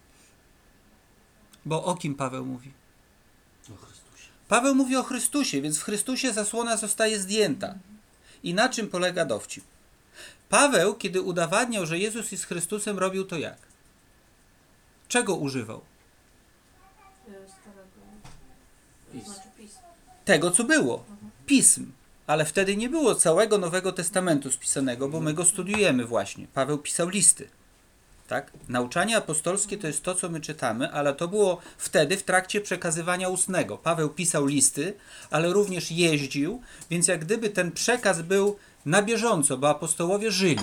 Bo o kim Paweł mówi? O Chrystusie. Paweł mówi o Chrystusie, więc w Chrystusie zasłona zostaje zdjęta. I na czym polega dowcip? Paweł, kiedy udowadniał, że Jezus jest Chrystusem, robił to jak? Czego używał? Y, Starego, Pis. znaczy PiS. Tego, co było. Pism. Ale wtedy nie było całego Nowego Testamentu spisanego, bo my go studiujemy właśnie. Paweł pisał listy. Tak? Nauczanie apostolskie to jest to, co my czytamy, ale to było wtedy w trakcie przekazywania ustnego. Paweł pisał listy, ale również jeździł, więc jak gdyby ten przekaz był na bieżąco, bo apostołowie żyli.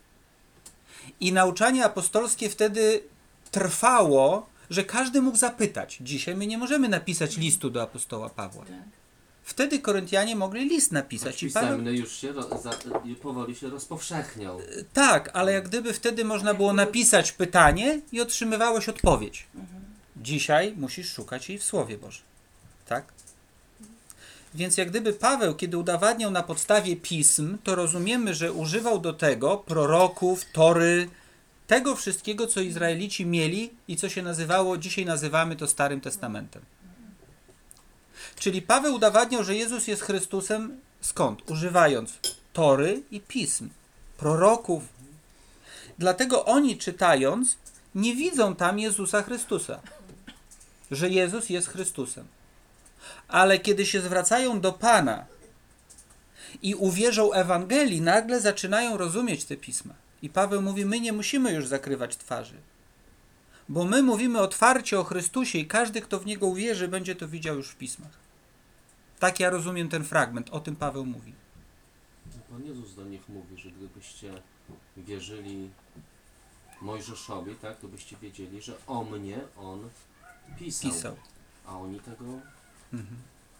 I nauczanie apostolskie wtedy trwało, że każdy mógł zapytać. Dzisiaj my nie możemy napisać listu do apostoła Pawła. Tak. Wtedy Koryntianie mogli list napisać. I Paweł... Pisemny już się ro, za, powoli się rozpowszechniał. Tak, ale jak gdyby wtedy można było napisać pytanie i otrzymywałeś odpowiedź. Dzisiaj musisz szukać jej w Słowie Bożym. Tak? Więc jak gdyby Paweł, kiedy udowadniał na podstawie pism, to rozumiemy, że używał do tego proroków, tory, tego wszystkiego, co Izraelici mieli i co się nazywało, dzisiaj nazywamy to Starym Testamentem. Czyli Paweł udowadniał, że Jezus jest Chrystusem skąd? Używając tory i pism, proroków. Dlatego oni czytając nie widzą tam Jezusa Chrystusa, że Jezus jest Chrystusem. Ale kiedy się zwracają do Pana i uwierzą Ewangelii, nagle zaczynają rozumieć te pisma. I Paweł mówi, my nie musimy już zakrywać twarzy, bo my mówimy otwarcie o Chrystusie i każdy, kto w Niego uwierzy, będzie to widział już w pismach. Tak ja rozumiem ten fragment, o tym Paweł mówi. Pan Jezus do nich mówi, że gdybyście wierzyli Mojżeszowi, tak, to byście wiedzieli, że o mnie on pisał. Pisał. A oni tego Mhm.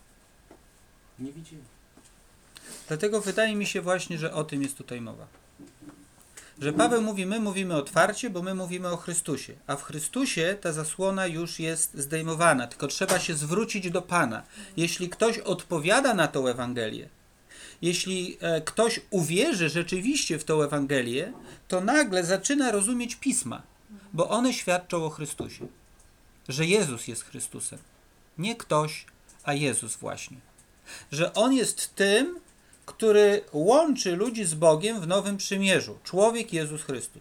nie widzieli. Dlatego wydaje mi się właśnie, że o tym jest tutaj mowa. Że Paweł mówi, my mówimy otwarcie, bo my mówimy o Chrystusie. A w Chrystusie ta zasłona już jest zdejmowana, tylko trzeba się zwrócić do Pana. Jeśli ktoś odpowiada na tą Ewangelię, jeśli e, ktoś uwierzy rzeczywiście w tą Ewangelię, to nagle zaczyna rozumieć Pisma, bo one świadczą o Chrystusie. Że Jezus jest Chrystusem. Nie ktoś, a Jezus właśnie. Że On jest tym, który łączy ludzi z Bogiem w Nowym Przymierzu. Człowiek Jezus Chrystus.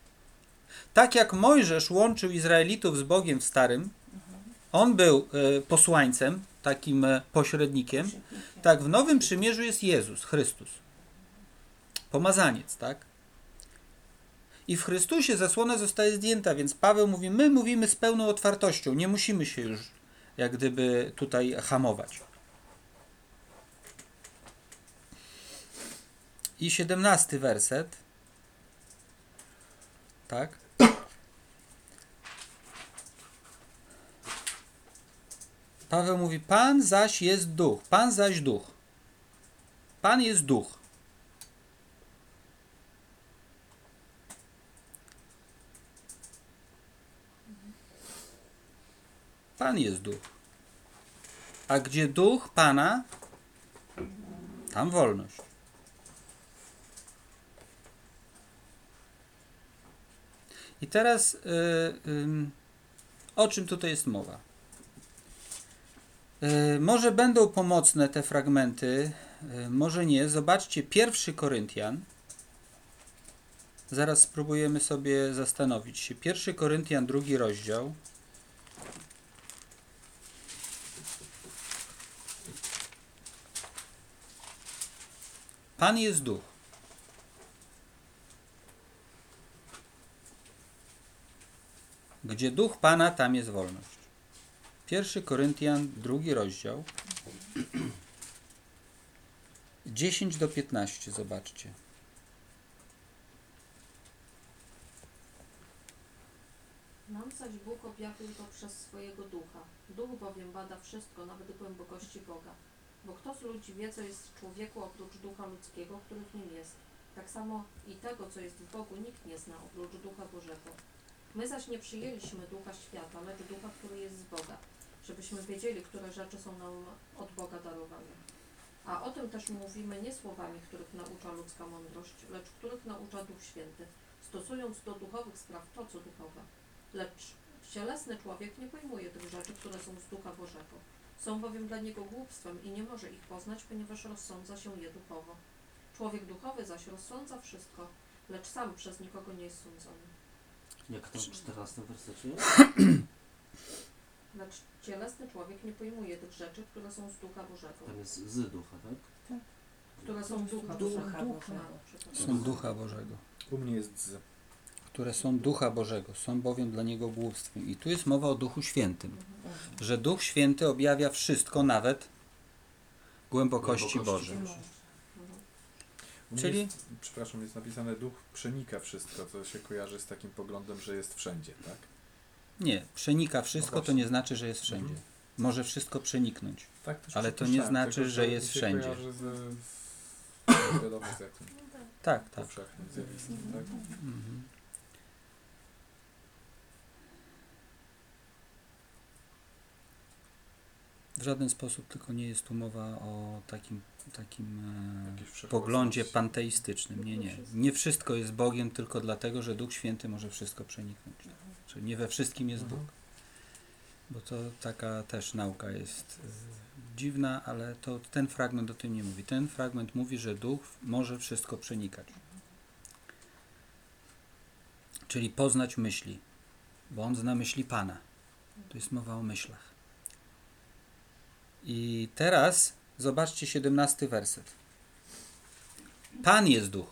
Tak jak Mojżesz łączył Izraelitów z Bogiem w Starym, on był e, posłańcem, takim e, pośrednikiem, tak w Nowym Przymierzu jest Jezus Chrystus. Pomazaniec, tak? I w Chrystusie zasłona zostaje zdjęta, więc Paweł mówi, my mówimy z pełną otwartością, nie musimy się już jak gdyby tutaj hamować. I siedemnasty werset. Tak? Paweł mówi, Pan zaś jest duch. Pan zaś duch. Pan jest duch. Pan jest duch. A gdzie duch Pana, tam wolność. I teraz yy, yy, o czym tutaj jest mowa? Yy, może będą pomocne te fragmenty, yy, może nie. Zobaczcie, pierwszy Koryntian. Zaraz spróbujemy sobie zastanowić się. pierwszy Koryntian, drugi rozdział. Pan jest duch. Gdzie duch Pana, tam jest wolność. pierwszy Koryntian, drugi rozdział. dziesięć do piętnastu, zobaczcie. zaś Bóg objawił to przez swojego Ducha. Duch bowiem bada wszystko, nawet głębokości Boga. Bo kto z ludzi wie, co jest w człowieku oprócz ducha ludzkiego, który w nim jest? Tak samo i tego, co jest w Bogu, nikt nie zna oprócz Ducha Bożego. My zaś nie przyjęliśmy ducha świata, lecz ducha, który jest z Boga, żebyśmy wiedzieli, które rzeczy są nam od Boga darowane. A o tym też mówimy nie słowami, których naucza ludzka mądrość, lecz których naucza Duch Święty, stosując do duchowych spraw to, co duchowe. Lecz cielesny człowiek nie pojmuje tych rzeczy, które są z Ducha Bożego. Są bowiem dla niego głupstwem i nie może ich poznać, ponieważ rozsądza się je duchowo. Człowiek duchowy zaś rozsądza wszystko, lecz sam przez nikogo nie jest sądzony. Jak to w czternastym wersecie? Lecz cielesny człowiek nie pojmuje tych rzeczy, które są z Ducha Bożego. Tam jest z ducha, tak? Które są z Ducha Ducha Bożego. Bożego. A, przepraszam. Są ducha Bożego. U mnie jest z. Które są ducha Bożego, są bowiem dla niego głupstwem. I tu jest mowa o Duchu Świętym. Mhm. Że Duch Święty objawia wszystko, nawet głębokości Głębokości Boże. Boże. Mhm. U mnie Czyli- Jest, przepraszam, jest napisane duch przenika wszystko, co się kojarzy z takim poglądem, że jest wszędzie, tak? Nie, przenika wszystko, No to właśnie. nie znaczy, że jest wszędzie. Mhm. Może wszystko przeniknąć. Tak, też Ale to nie przypuszczałem, znaczy, tylko, że mi jest się wszędzie. kojarzy z, z nie wiadomo z jakim No tak. Tak, tak. powszechnym zjawiskiem, tak? Mhm. W żaden sposób tylko nie jest tu mowa o takim, takim e, Jakiejś wszechobecności. poglądzie panteistycznym. Nie, nie. Nie wszystko jest Bogiem tylko dlatego, że Duch Święty może wszystko przeniknąć. Czyli nie we wszystkim jest Mhm. Bóg. Bo to taka też nauka jest e, dziwna, ale to ten fragment o tym nie mówi. Ten fragment mówi, że Duch może wszystko przenikać. Czyli poznać myśli, bo On zna myśli Pana. Tu jest mowa o myślach. I teraz zobaczcie siedemnasty werset. Pan jest Duch.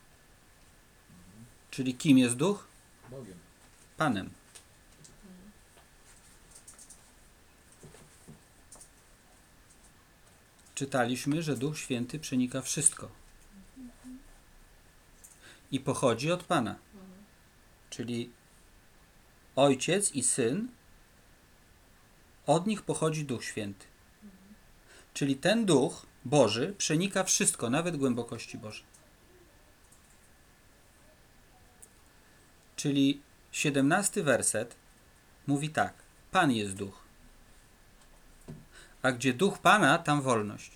Czyli kim jest Duch? Bogiem. Panem. Mhm. Czytaliśmy, że Duch Święty przenika wszystko. I pochodzi od Pana. Mhm. Czyli Ojciec i Syn, od nich pochodzi Duch Święty. Czyli ten Duch Boży przenika wszystko, nawet głębokości Boże. Czyli siedemnasty werset mówi tak. Pan jest Duch. A gdzie Duch Pana, tam wolność.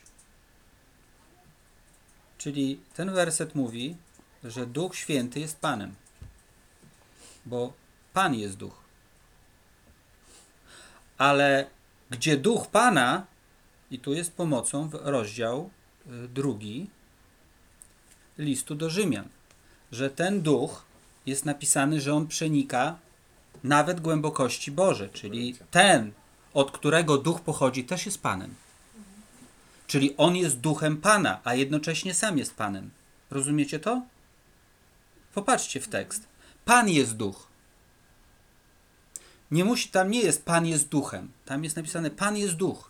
Czyli ten werset mówi, że Duch Święty jest Panem. Bo Pan jest Duch. Ale gdzie Duch Pana, i tu jest pomocą w rozdział y, drugi listu do Rzymian, że ten Duch jest napisany, że on przenika nawet głębokości Boże, czyli ten, od którego Duch pochodzi, też jest Panem. Czyli on jest Duchem Pana, a jednocześnie sam jest Panem. Rozumiecie to? Popatrzcie w tekst. Pan jest Duch. Nie musi, tam nie jest Pan jest Duchem. Tam jest napisane Pan jest Duch.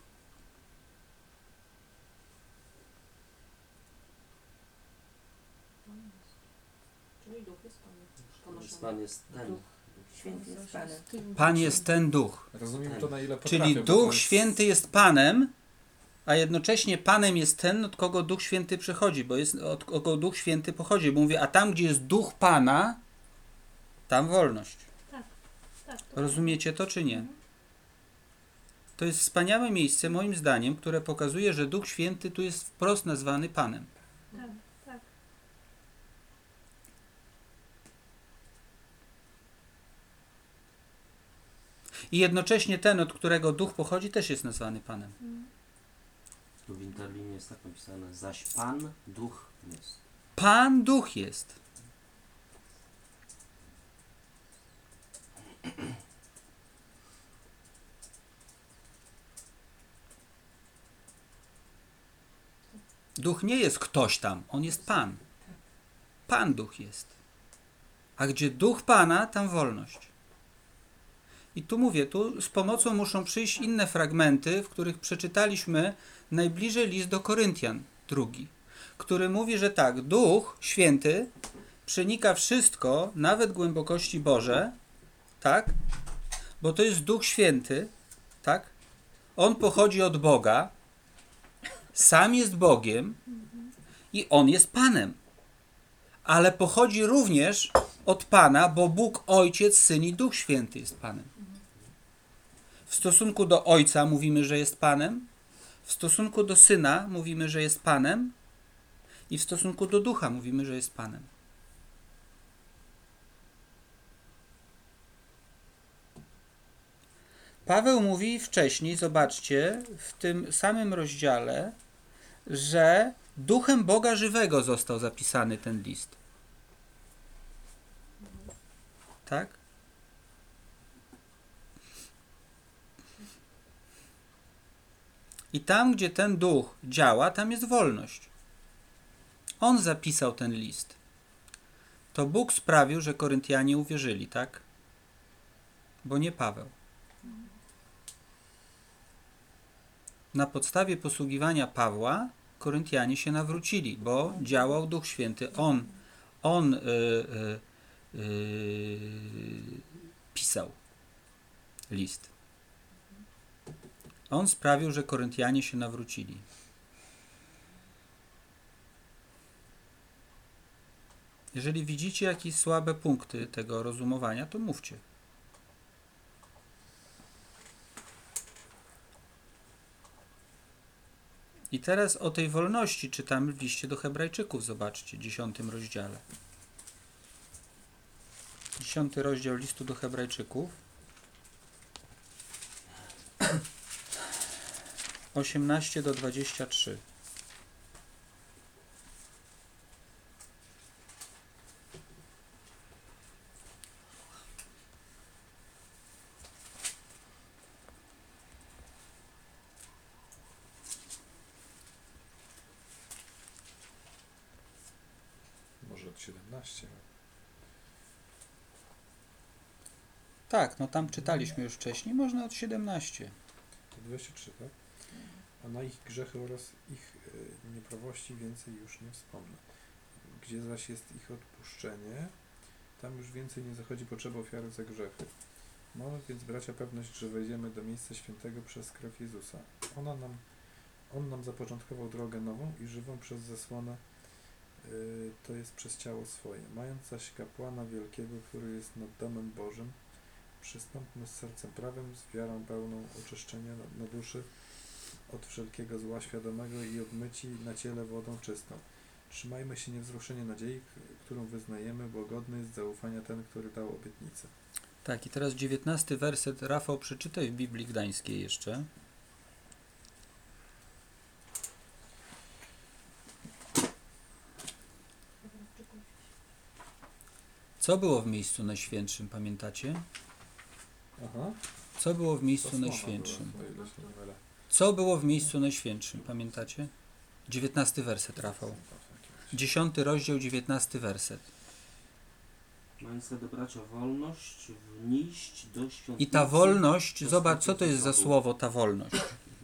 Czyli Duch jest Panem. Więc Pan jest ten. Duch Święty jest Panem. Pan jest ten Duch. Rozumiem to, na ile potrafię. Czyli bo to Duch jest- Święty jest Panem, a jednocześnie Panem jest ten, od kogo Duch Święty przychodzi, bo jest od kogo Duch Święty pochodzi. Bo mówię, a tam, gdzie jest Duch Pana, tam wolność. Tak, tak. to Rozumiecie to, czy nie? Mhm. To jest wspaniałe miejsce, moim zdaniem, które pokazuje, że Duch Święty tu jest wprost nazwany Panem. Tak, tak. I jednocześnie ten, od którego Duch pochodzi, też jest nazwany Panem. Mm. Tu w interlinie jest tak napisane, zaś Pan Duch jest. Pan Duch jest. Duch nie jest ktoś tam, on jest Pan. Pan Duch jest. A gdzie Duch Pana, tam wolność. I tu mówię, tu z pomocą muszą przyjść inne fragmenty, w których przeczytaliśmy najbliżej list do Koryntian, drugi, który mówi, że tak, Duch Święty przenika wszystko, nawet głębokości Boże, tak? bo to jest Duch Święty, tak? On pochodzi od Boga, sam jest Bogiem i On jest Panem. Ale pochodzi również od Pana, bo Bóg Ojciec, Syn i Duch Święty jest Panem. W stosunku do Ojca mówimy, że jest Panem, w stosunku do Syna mówimy, że jest Panem i w stosunku do Ducha mówimy, że jest Panem. Paweł mówi wcześniej, zobaczcie, w tym samym rozdziale, że Duchem Boga żywego został zapisany ten list. Tak? I tam, gdzie ten Duch działa, tam jest wolność. On zapisał ten list. To Bóg sprawił, że Koryntianie uwierzyli, tak? Bo nie Paweł. Na podstawie posługiwania Pawła Koryntianie się nawrócili, bo działał Duch Święty. On, on y, y, y, pisał list. On sprawił, że Koryntianie się nawrócili. Jeżeli widzicie jakieś słabe punkty tego rozumowania, to mówcie. I teraz o tej wolności czytamy w liście do Hebrajczyków, zobaczcie, w dziesiątym rozdziale. Dziesiąty rozdział listu do Hebrajczyków. osiemnaście do dwudziestu trzech. Może od siedemnaście. Tak, no tam czytaliśmy już wcześniej, można od siedemnaście. dwadzieścia trzy, tak? A na ich grzechy oraz ich e, nieprawości więcej już nie wspomnę. Gdzie zaś jest ich odpuszczenie, tam już więcej nie zachodzi potrzeba ofiary za grzechy. Mamy więc, bracia, pewność, że wejdziemy do miejsca świętego przez krew Jezusa. Ona nam, On nam zapoczątkował drogę nową i żywą przez zasłonę, y, to jest przez ciało swoje. Mając zaś kapłana wielkiego, który jest nad domem Bożym, przystąpmy z sercem prawym, z wiarą pełną oczyszczenia na, na duszy od wszelkiego zła świadomego i obmyci na ciele wodą czystą. Trzymajmy się niewzruszenie nadziei, k- którą wyznajemy, bo godny jest zaufania ten, który dał obietnicę. Tak, i teraz dziewiętnasty werset. Rafał, przeczytaj w Biblii Gdańskiej jeszcze. Co było w miejscu najświętszym, pamiętacie? Aha. Co było w miejscu Zasłona najświętszym? była, o ile się nie mylę. Co było w miejscu najświętszym, pamiętacie? dziewiętnasty werset, Rafał. dziesiąty rozdział, dziewiętnasty werset. Mając wtedy, bracia, wolność wnieść do świątyni. I ta wolność, zobacz, co to jest za słowo, ta wolność.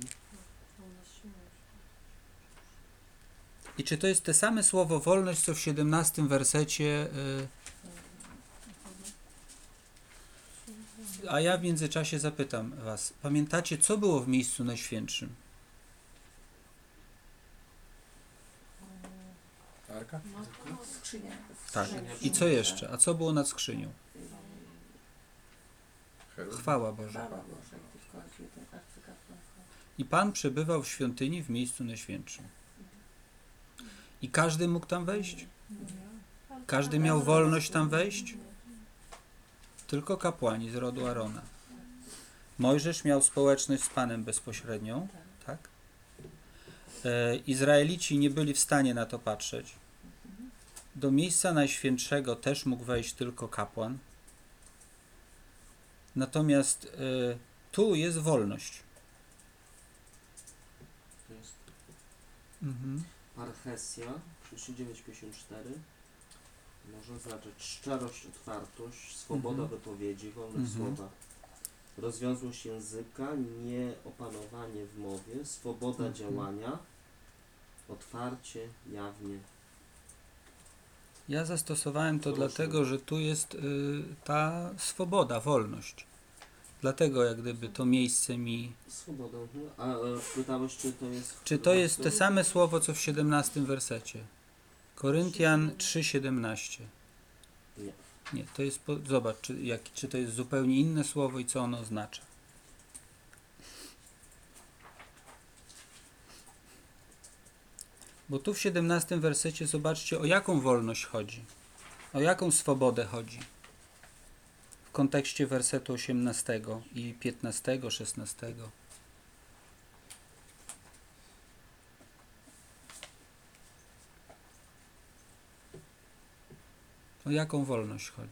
I czy to jest te same słowo wolność, co w siedemnastym wersecie? Y, a ja w międzyczasie zapytam was, pamiętacie, co było w miejscu najświętszym? Arka? No, skrzynia. Tak. Skrzynia. I co jeszcze? A co było nad skrzynią? Cherub? Chwała Boża. Chwała Boża, tylko jeden arcykapłan. I Pan przebywał w świątyni w miejscu najświętszym. I każdy mógł tam wejść? Każdy miał wolność tam wejść? Tylko kapłani z rodu Arona. Mojżesz miał społeczność z Panem bezpośrednią, tak? E, Izraelici nie byli w stanie na to patrzeć. Do miejsca najświętszego też mógł wejść tylko kapłan. Natomiast e, tu jest wolność. To jest Mhm. parhesja, trzydzieści dziewięć pięćdziesiąt cztery. Może oznaczać szczerość, otwartość, swoboda Mhm. wypowiedzi, wolność Mhm. słowa, rozwiązłość języka, nieopanowanie w mowie, swoboda Mhm. działania, otwarcie, jawnie. Ja zastosowałem to Proszę. dlatego, że tu jest y, ta swoboda, wolność. Dlatego jak gdyby to miejsce mi... Swoboda. mhm. A e, pytałeś, czy to jest... Czy to jest te same słowo, co w siedemnastym wersecie? Koryntian trzy siedemnaście. Nie. Nie, to jest... Po, zobacz, czy, jak, czy to jest zupełnie inne słowo i co ono oznacza. Bo tu w siedemnastym wersecie zobaczcie, o jaką wolność chodzi. O jaką swobodę chodzi. W kontekście wersetu osiemnastego i piętnastego, szesnastego. O jaką wolność chodzi?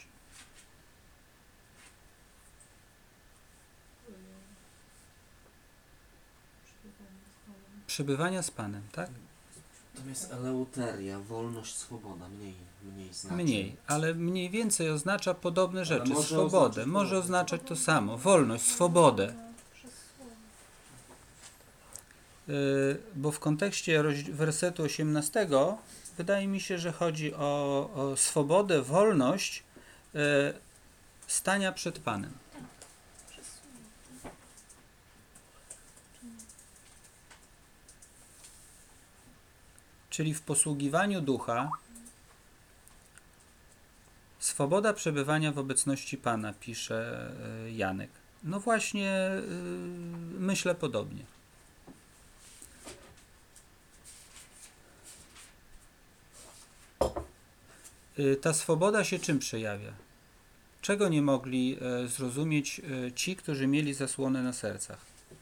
Przebywania z Panem, tak? To jest eleuteria, wolność, swoboda, mniej, mniej znaczy. Mniej, ale mniej więcej oznacza podobne rzeczy. może Swobodę, oznaczać może podobne. oznaczać to samo. Wolność, swobodę. Przez słowo. Yy, bo w kontekście roz- wersetu osiemnastego wydaje mi się, że chodzi o, o swobodę, wolność yy, stania przed Panem. Przez słowo. Czyli w posługiwaniu ducha swoboda przebywania w obecności Pana, pisze yy, Janek. No właśnie, yy, myślę podobnie. Yy, ta swoboda się czym przejawia? Czego nie mogli e, zrozumieć e, ci, którzy mieli zasłonę na sercach?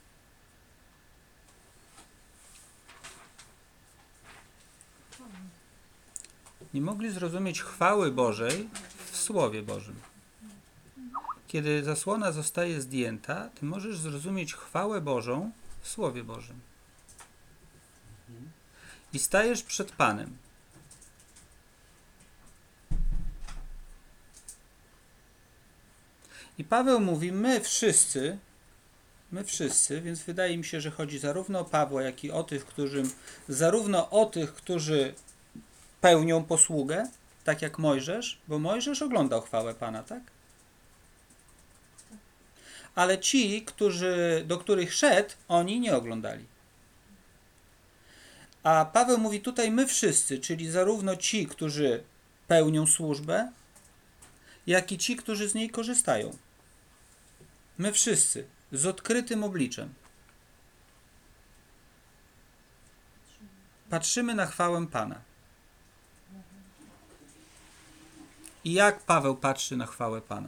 Nie mogli zrozumieć chwały Bożej w Słowie Bożym. Kiedy zasłona zostaje zdjęta, ty możesz zrozumieć chwałę Bożą w Słowie Bożym. I stajesz przed Panem. I Paweł mówi, my wszyscy, my wszyscy, więc wydaje mi się, że chodzi zarówno o Pawła, jak i o tych, którzy, zarówno o tych, którzy pełnią posługę, tak jak Mojżesz, bo Mojżesz oglądał chwałę Pana, tak? Ale ci, którzy, do których szedł, oni nie oglądali. A Paweł mówi tutaj my wszyscy, czyli zarówno ci, którzy pełnią służbę, jak i ci, którzy z niej korzystają. My wszyscy, z odkrytym obliczem. Patrzymy na chwałę Pana. I jak Paweł patrzy na chwałę Pana?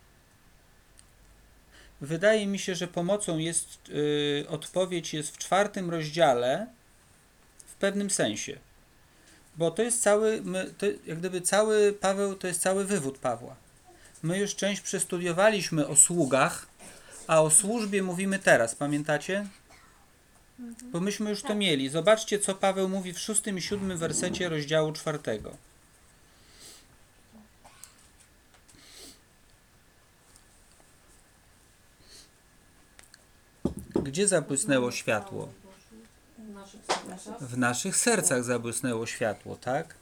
Wydaje mi się, że pomocą jest, yy, odpowiedź jest w czwartym rozdziale, w pewnym sensie. Bo to jest cały, my, to, jak gdyby cały Paweł, to jest cały wywód Pawła. My już część przestudiowaliśmy o sługach, a o służbie mówimy teraz, pamiętacie? Bo myśmy już to mieli. Zobaczcie, co Paweł mówi w szóstym i siódmym wersecie rozdziału czwartego. Gdzie zabłysnęło światło? W naszych sercach. W naszych sercach zabłysnęło światło, tak?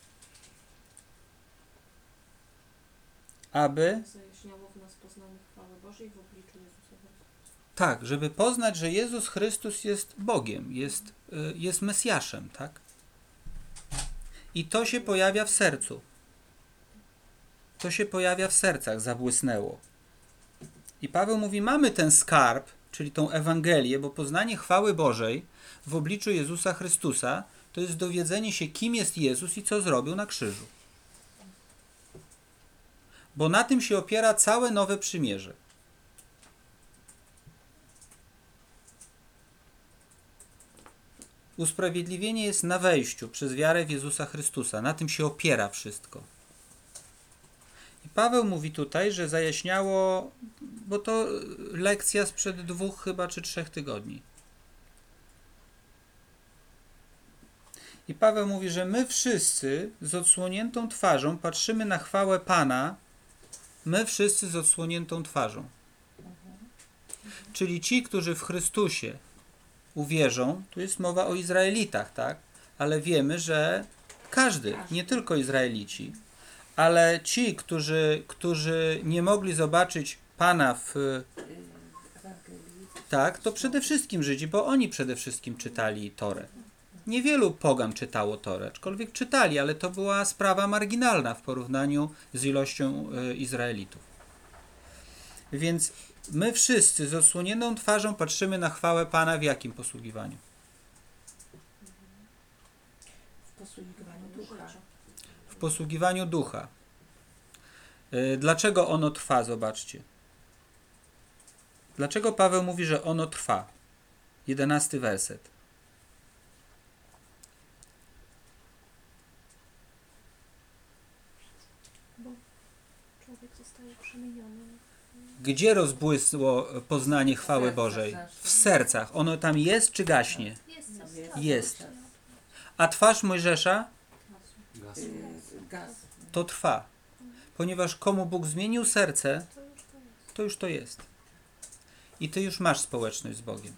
Aby, Zajaśniało w nas poznanie chwały Bożej w obliczu Jezusa Chrystusa. tak, żeby poznać, że Jezus Chrystus jest Bogiem, jest, y, jest Mesjaszem, tak? I to się pojawia w sercu. To się pojawia w sercach, zabłysnęło. I Paweł mówi, mamy ten skarb, czyli tą Ewangelię, bo poznanie chwały Bożej w obliczu Jezusa Chrystusa to jest dowiedzenie się, kim jest Jezus i co zrobił na krzyżu. Bo na tym się opiera całe nowe przymierze. Usprawiedliwienie jest na wejściu przez wiarę w Jezusa Chrystusa. Na tym się opiera wszystko. I Paweł mówi tutaj, że zajaśniało, bo to lekcja sprzed dwóch chyba czy trzech tygodni. I Paweł mówi, że my wszyscy z odsłoniętą twarzą patrzymy na chwałę Pana, my wszyscy z odsłoniętą twarzą. Czyli ci, którzy w Chrystusie uwierzą, tu jest mowa o Izraelitach, tak? Ale wiemy, że każdy, nie tylko Izraelici, ale ci, którzy, którzy nie mogli zobaczyć Pana w tak, to przede wszystkim Żydzi, bo oni przede wszystkim czytali Torę. Niewielu pogan czytało Torę, aczkolwiek czytali, ale to była sprawa marginalna w porównaniu z ilością y, Izraelitów. Więc my wszyscy z odsłoniętą twarzą patrzymy na chwałę Pana w jakim posługiwaniu? W posługiwaniu ducha. W posługiwaniu ducha. Y, dlaczego ono trwa? Zobaczcie. Dlaczego Paweł mówi, że ono trwa? Jedenasty werset. Bo człowiek zostaje przemieniony. Gdzie rozbłysło poznanie chwały sercach Bożej? naszych. W sercach. Ono tam jest czy gaśnie? Jest, Jest. jest. Jest. A twarz Mojżesza Gaz. Y, Gaz. to trwa. Ponieważ komu Bóg zmienił serce, To już to jest. to już to jest. I ty już masz społeczność z Bogiem.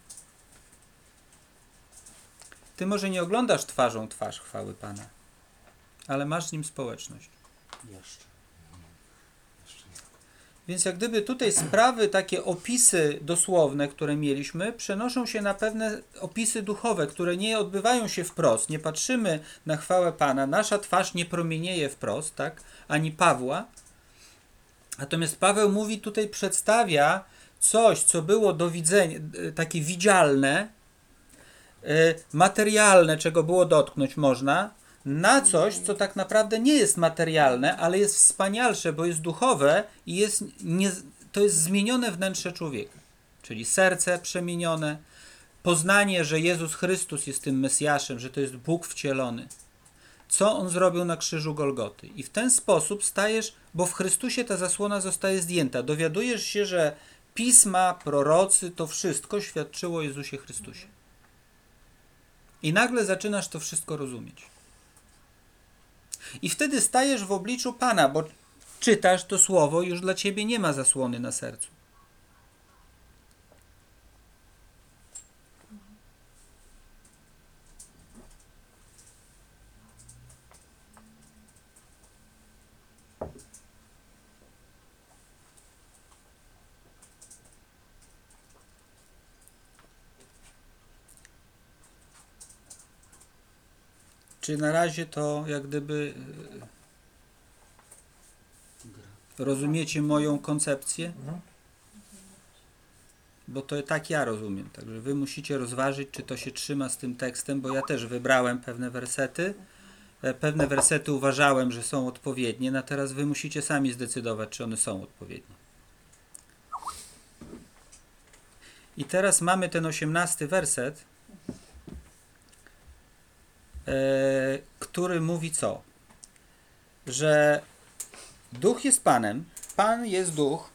Ty może nie oglądasz twarzą twarz chwały Pana, ale masz z Nim społeczność. Jeszcze. Jeszcze nie. Więc jak gdyby tutaj sprawy, takie opisy dosłowne, które mieliśmy, przenoszą się na pewne opisy duchowe, które nie odbywają się wprost. Nie patrzymy na chwałę Pana. Nasza twarz nie promienieje wprost, tak? Ani Pawła. Natomiast Paweł mówi tutaj, przedstawia coś, co było do widzenia, takie widzialne, materialne, czego było dotknąć można, na coś, co tak naprawdę nie jest materialne, ale jest wspanialsze, bo jest duchowe i jest nie, to jest zmienione wnętrze człowieka. Czyli serce przemienione, poznanie, że Jezus Chrystus jest tym Mesjaszem, że to jest Bóg wcielony. Co On zrobił na krzyżu Golgoty. I w ten sposób stajesz, bo w Chrystusie ta zasłona zostaje zdjęta. Dowiadujesz się, że Pisma, prorocy, to wszystko świadczyło o Jezusie Chrystusie. I nagle zaczynasz to wszystko rozumieć. I wtedy stajesz w obliczu Pana, bo czytasz to słowo i już dla ciebie nie ma zasłony na sercu. Czy na razie to jak gdyby Gra. rozumiecie moją koncepcję? Mhm. Bo to tak ja rozumiem. Także wy musicie rozważyć, czy to się trzyma z tym tekstem, bo ja też wybrałem pewne wersety. E, Pewne wersety uważałem, że są odpowiednie, no a teraz wy musicie sami zdecydować, czy one są odpowiednie. I teraz mamy ten osiemnasty werset, e, który mówi co? Że Duch jest Panem, Pan jest Duch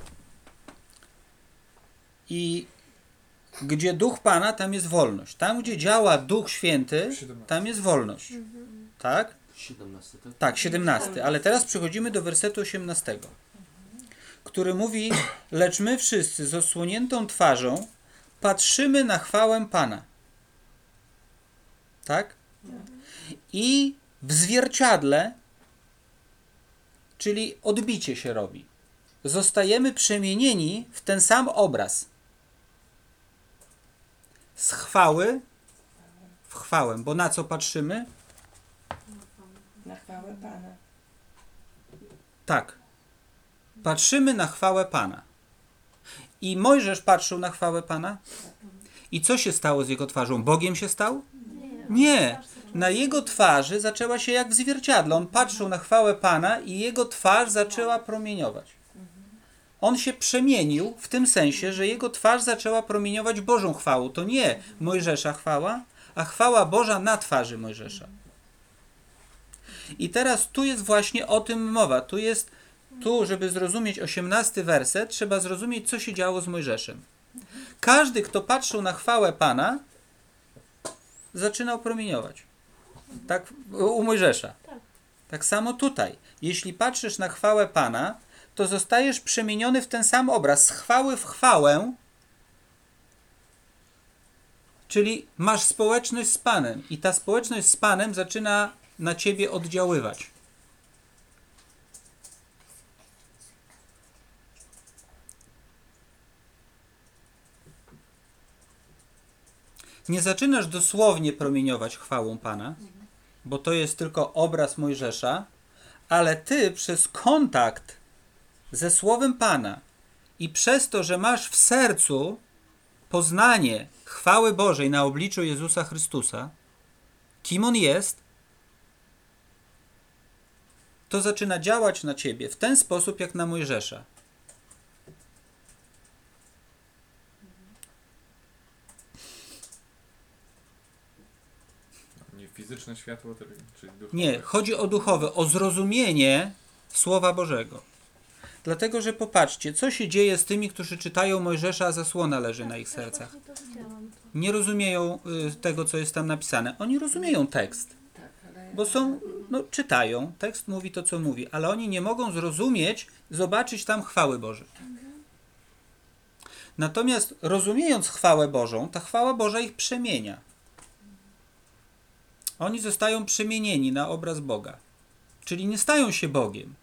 i gdzie Duch Pana, tam jest wolność. Tam, gdzie działa Duch Święty, tam jest wolność. Tak? siedemnasty, tak? Tak, siedemnasty. Ale teraz przechodzimy do wersetu osiemnastego, który mówi: lecz my wszyscy z osłoniętą twarzą patrzymy na chwałę Pana. Tak? I w zwierciadle, czyli odbicie się robi, zostajemy przemienieni w ten sam obraz. Z chwały w chwałę. Bo na co patrzymy? Na chwałę Pana. Tak. Patrzymy na chwałę Pana. I Mojżesz patrzył na chwałę Pana. I co się stało z jego twarzą? Bogiem się stał? Nie. Na jego twarzy zaczęła się jak w zwierciadle. On patrzył na chwałę Pana i jego twarz zaczęła promieniować. On się przemienił w tym sensie, że jego twarz zaczęła promieniować Bożą chwałą. To nie Mojżesza chwała, a chwała Boża na twarzy Mojżesza. I teraz tu jest właśnie o tym mowa. Tu jest, tu, żeby zrozumieć osiemnasty werset, trzeba zrozumieć, co się działo z Mojżeszem. Każdy, kto patrzył na chwałę Pana, zaczynał promieniować. Tak u Mojżesza. Tak samo tutaj. Jeśli patrzysz na chwałę Pana, to zostajesz przemieniony w ten sam obraz, z chwały w chwałę, czyli masz społeczność z Panem i ta społeczność z Panem zaczyna na ciebie oddziaływać. nie zaczynasz dosłownie promieniować chwałą Pana, bo to jest tylko obraz Mojżesza, ale ty przez kontakt ze Słowem Pana i przez to, że masz w sercu poznanie chwały Bożej na obliczu Jezusa Chrystusa, kim On jest, to zaczyna działać na ciebie w ten sposób, jak na Mojżesza. Nie fizyczne światło, czyli duchowe. Nie, chodzi o duchowe, o zrozumienie Słowa Bożego. Dlatego, że popatrzcie, co się dzieje z tymi, którzy czytają Mojżesza, a zasłona leży na ich Tak, sercach. właśnie to widziałam. Nie rozumieją y, tego, co jest tam napisane. Oni rozumieją tekst, Tak, ale... bo są, no, czytają, tekst mówi to, co mówi, ale oni nie mogą zrozumieć, zobaczyć tam chwały Bożej. Natomiast rozumiejąc chwałę Bożą, ta chwała Boża ich przemienia. Oni zostają przemienieni na obraz Boga. Czyli nie stają się Bogiem,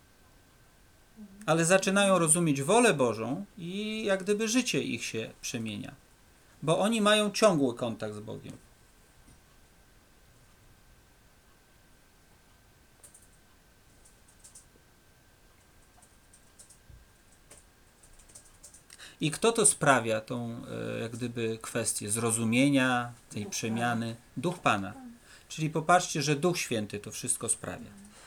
ale zaczynają rozumieć wolę Bożą i jak gdyby życie ich się przemienia. Bo oni mają ciągły kontakt z Bogiem. I kto to sprawia, tą e, jak gdyby kwestię zrozumienia, tej Duch przemiany? Duch Pana. Czyli popatrzcie, że Duch Święty to wszystko sprawia.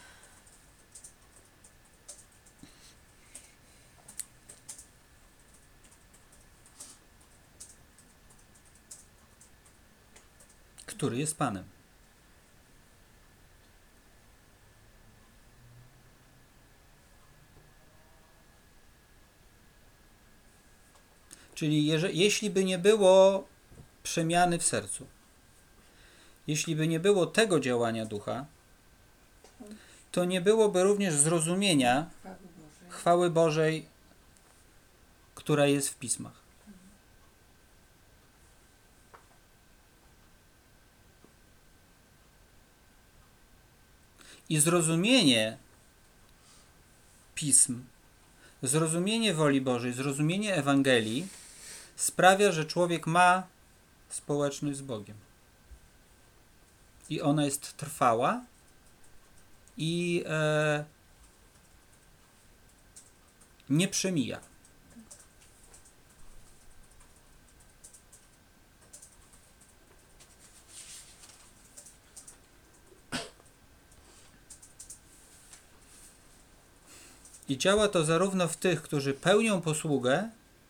Który jest Panem. Czyli jeże, jeśli by nie było przemiany w sercu, jeśli by nie było tego działania Ducha, to nie byłoby również zrozumienia Chwały Bożej. chwały Bożej, która jest w Pismach. I zrozumienie Pism, zrozumienie woli Bożej, zrozumienie Ewangelii sprawia, że człowiek ma społeczność z Bogiem. I ona jest trwała i e, nie przemija. I działa to zarówno w tych, którzy pełnią posługę,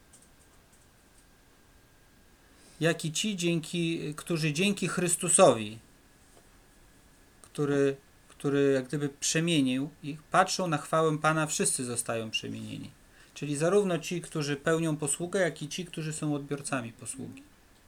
jak i ci, dzięki, którzy dzięki Chrystusowi, który, który jak gdyby przemienił ich, patrzą na chwałę Pana, wszyscy zostają przemienieni. Czyli zarówno ci, którzy pełnią posługę, jak i ci, którzy są odbiorcami posługi.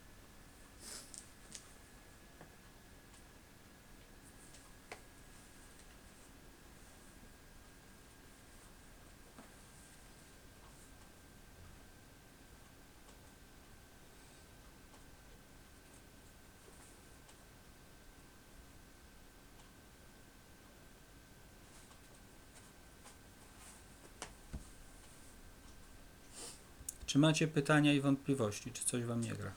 Czy macie pytania i wątpliwości? Czy coś wam nie gra?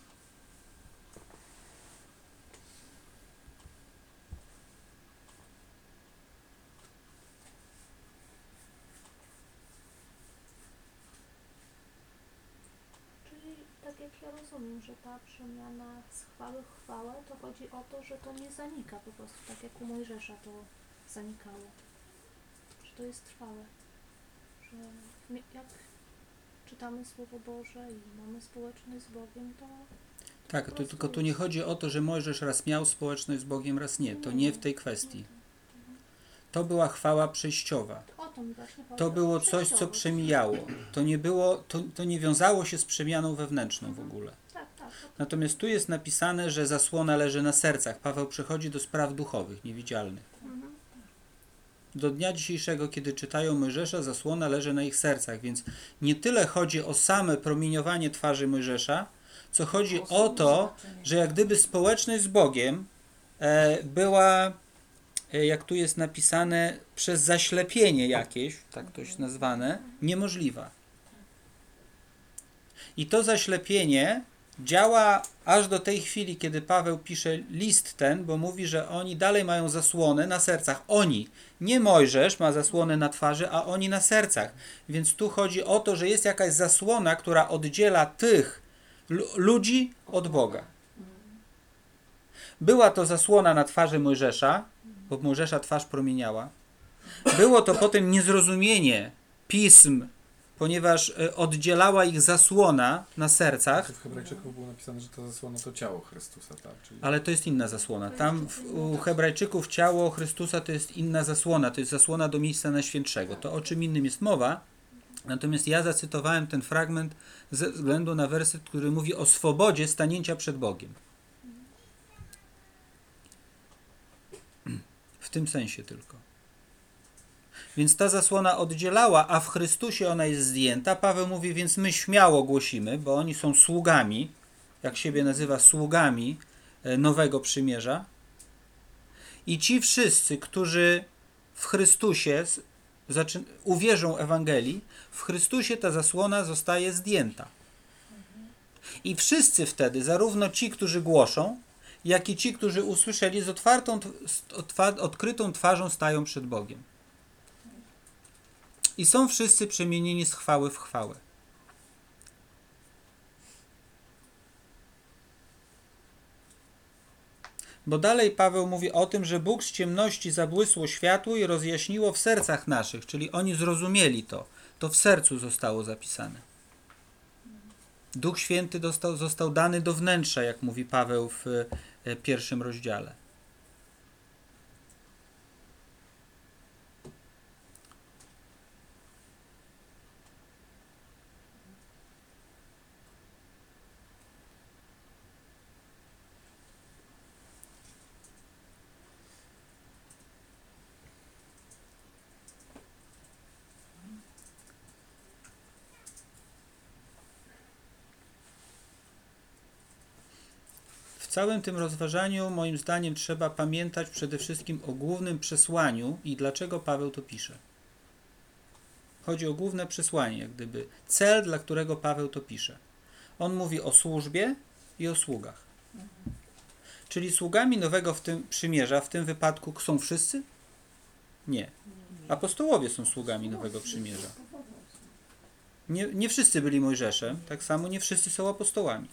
Czyli tak jak ja rozumiem, że ta przemiana z chwały w chwałę, to chodzi o to, że to nie zanika po prostu, tak jak u Mojżesza to zanikało. Że to jest trwałe. Że my- jak czytamy Słowo Boże i mamy społeczność z Bogiem, to... Tak, po to, prostu tylko tu nie jest. chodzi o to, że Mojżesz raz miał społeczność z Bogiem, raz nie. To nie w tej kwestii. To była chwała przejściowa. O to mi właśnie chodzi. To było coś, co Przejściowo. przemijało. To nie było, to, to nie wiązało się z przemianą wewnętrzną w ogóle. Tak, tak. to- Natomiast tu jest napisane, że zasłona leży na sercach. Paweł przechodzi do spraw duchowych, niewidzialnych. Mhm. Do dnia dzisiejszego, kiedy czytają Mojżesza, zasłona leży na ich sercach, więc nie tyle chodzi o same promieniowanie twarzy Mojżesza, co chodzi o to, że jak gdyby społeczność z Bogiem e, była, e, jak tu jest napisane, przez zaślepienie jakieś, tak to jest nazwane, niemożliwa. I to zaślepienie działa aż do tej chwili, kiedy Paweł pisze list ten, bo mówi, że oni dalej mają zasłonę na sercach. Oni, nie Mojżesz ma zasłonę na twarzy, a oni na sercach. Więc tu chodzi o to, że jest jakaś zasłona, która oddziela tych ludzi od Boga. Była to zasłona na twarzy Mojżesza, bo Mojżesza twarz promieniała. Było to potem niezrozumienie pism, ponieważ oddzielała ich zasłona na sercach. W Hebrajczyków było napisane, że ta zasłona to ciało Chrystusa, tak? Czyli... Ale to jest inna zasłona. Tam w, u Hebrajczyków ciało Chrystusa to jest inna zasłona. To jest zasłona do miejsca najświętszego. To o czym innym jest mowa. Natomiast ja zacytowałem ten fragment ze względu na werset, który mówi o swobodzie stanięcia przed Bogiem. W tym sensie tylko. Więc ta zasłona oddzielała, a w Chrystusie ona jest zdjęta. Paweł mówi, więc my śmiało głosimy, bo oni są sługami, jak siebie nazywa, sługami nowego przymierza. I ci wszyscy, którzy w Chrystusie uwierzą Ewangelii, w Chrystusie ta zasłona zostaje zdjęta. I wszyscy wtedy, zarówno ci, którzy głoszą, jak i ci, którzy usłyszeli, z otwartą, z odkrytą twarzą stają przed Bogiem. I są wszyscy przemienieni z chwały w chwałę. Bo dalej Paweł mówi o tym, że Bóg z ciemności zabłysło światło i rozjaśniło w sercach naszych, czyli oni zrozumieli to. To w sercu zostało zapisane. Duch Święty dostał, został dany do wnętrza, jak mówi Paweł w pierwszym rozdziale. W całym tym rozważaniu, moim zdaniem, trzeba pamiętać przede wszystkim o głównym przesłaniu i dlaczego Paweł to pisze. Chodzi o główne przesłanie, jak gdyby cel, dla którego Paweł to pisze. On mówi o służbie i o sługach. Czyli sługami nowego w tym przymierza w tym wypadku są wszyscy? Nie. Apostołowie są sługami nowego przymierza. Nie, nie wszyscy byli Mojżeszem, tak samo nie wszyscy są apostołami.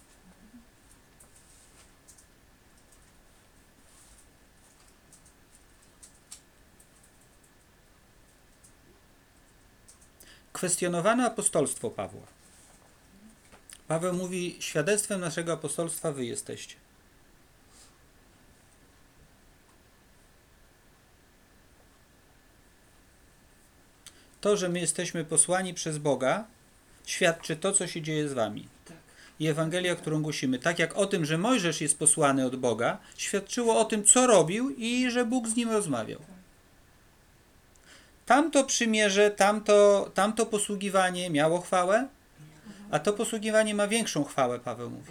Kwestionowano apostolstwo Pawła. Paweł mówi, świadectwem naszego apostolstwa wy jesteście. To, że my jesteśmy posłani przez Boga, świadczy to, co się dzieje z wami. I Ewangelia, którą głosimy, tak jak o tym, że Mojżesz jest posłany od Boga, świadczyło o tym, co robił i że Bóg z nim rozmawiał. Tamto przymierze, tamto, tamto posługiwanie miało chwałę, a to posługiwanie ma większą chwałę, Paweł mówi.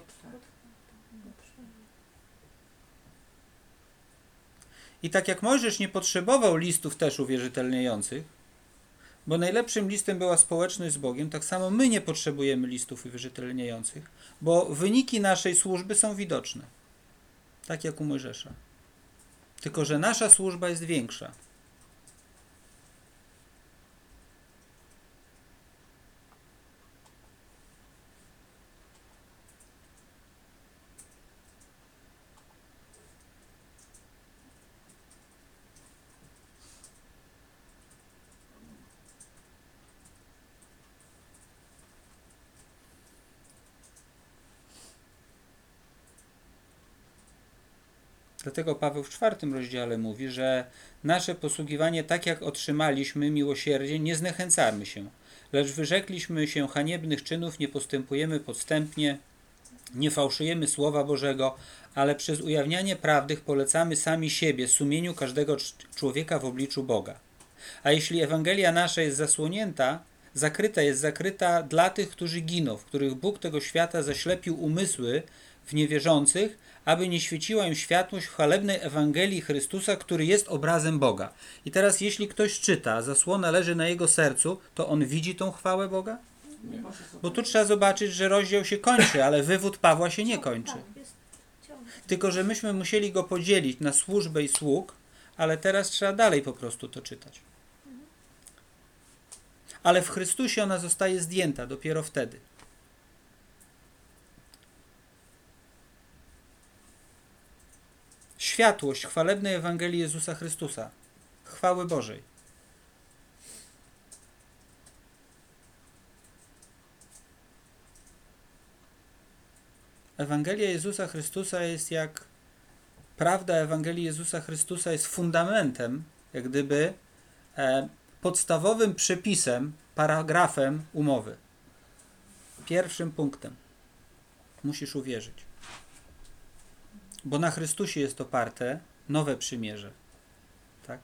I tak jak Mojżesz nie potrzebował listów też uwierzytelniających, bo najlepszym listem była społeczność z Bogiem, tak samo my nie potrzebujemy listów uwierzytelniających, bo wyniki naszej służby są widoczne. Tak jak u Mojżesza. Tylko że nasza służba jest większa. Dlatego Paweł w czwartym rozdziale mówi, że nasze posługiwanie, tak jak otrzymaliśmy miłosierdzie, nie zniechęcamy się, lecz wyrzekliśmy się haniebnych czynów, nie postępujemy podstępnie, nie fałszujemy Słowa Bożego, ale przez ujawnianie prawdy polecamy sami siebie, sumieniu każdego człowieka w obliczu Boga. A jeśli Ewangelia nasza jest zasłonięta, zakryta jest zakryta dla tych, którzy giną, w których Bóg tego świata zaślepił umysły w niewierzących, aby nie świeciła im światłość chwalebnej Ewangelii Chrystusa, który jest obrazem Boga. I teraz jeśli ktoś czyta, zasłona leży na jego sercu, to on widzi tą chwałę Boga? Nie może sobie- Bo tu trzeba zobaczyć, że rozdział się kończy, ale wywód Pawła się nie kończy. Tak, jest ciąg. Tylko, że myśmy musieli go podzielić na służbę i sług, ale teraz trzeba dalej po prostu to czytać. Ale w Chrystusie ona zostaje zdjęta dopiero wtedy. Światłość chwalebnej Ewangelii Jezusa Chrystusa. Chwały Bożej. Ewangelia Jezusa Chrystusa jest jak prawda Ewangelii Jezusa Chrystusa jest fundamentem, jak gdyby e, podstawowym przepisem, paragrafem umowy. Pierwszym punktem. Musisz uwierzyć. Bo na Chrystusie jest oparte nowe przymierze. Tak?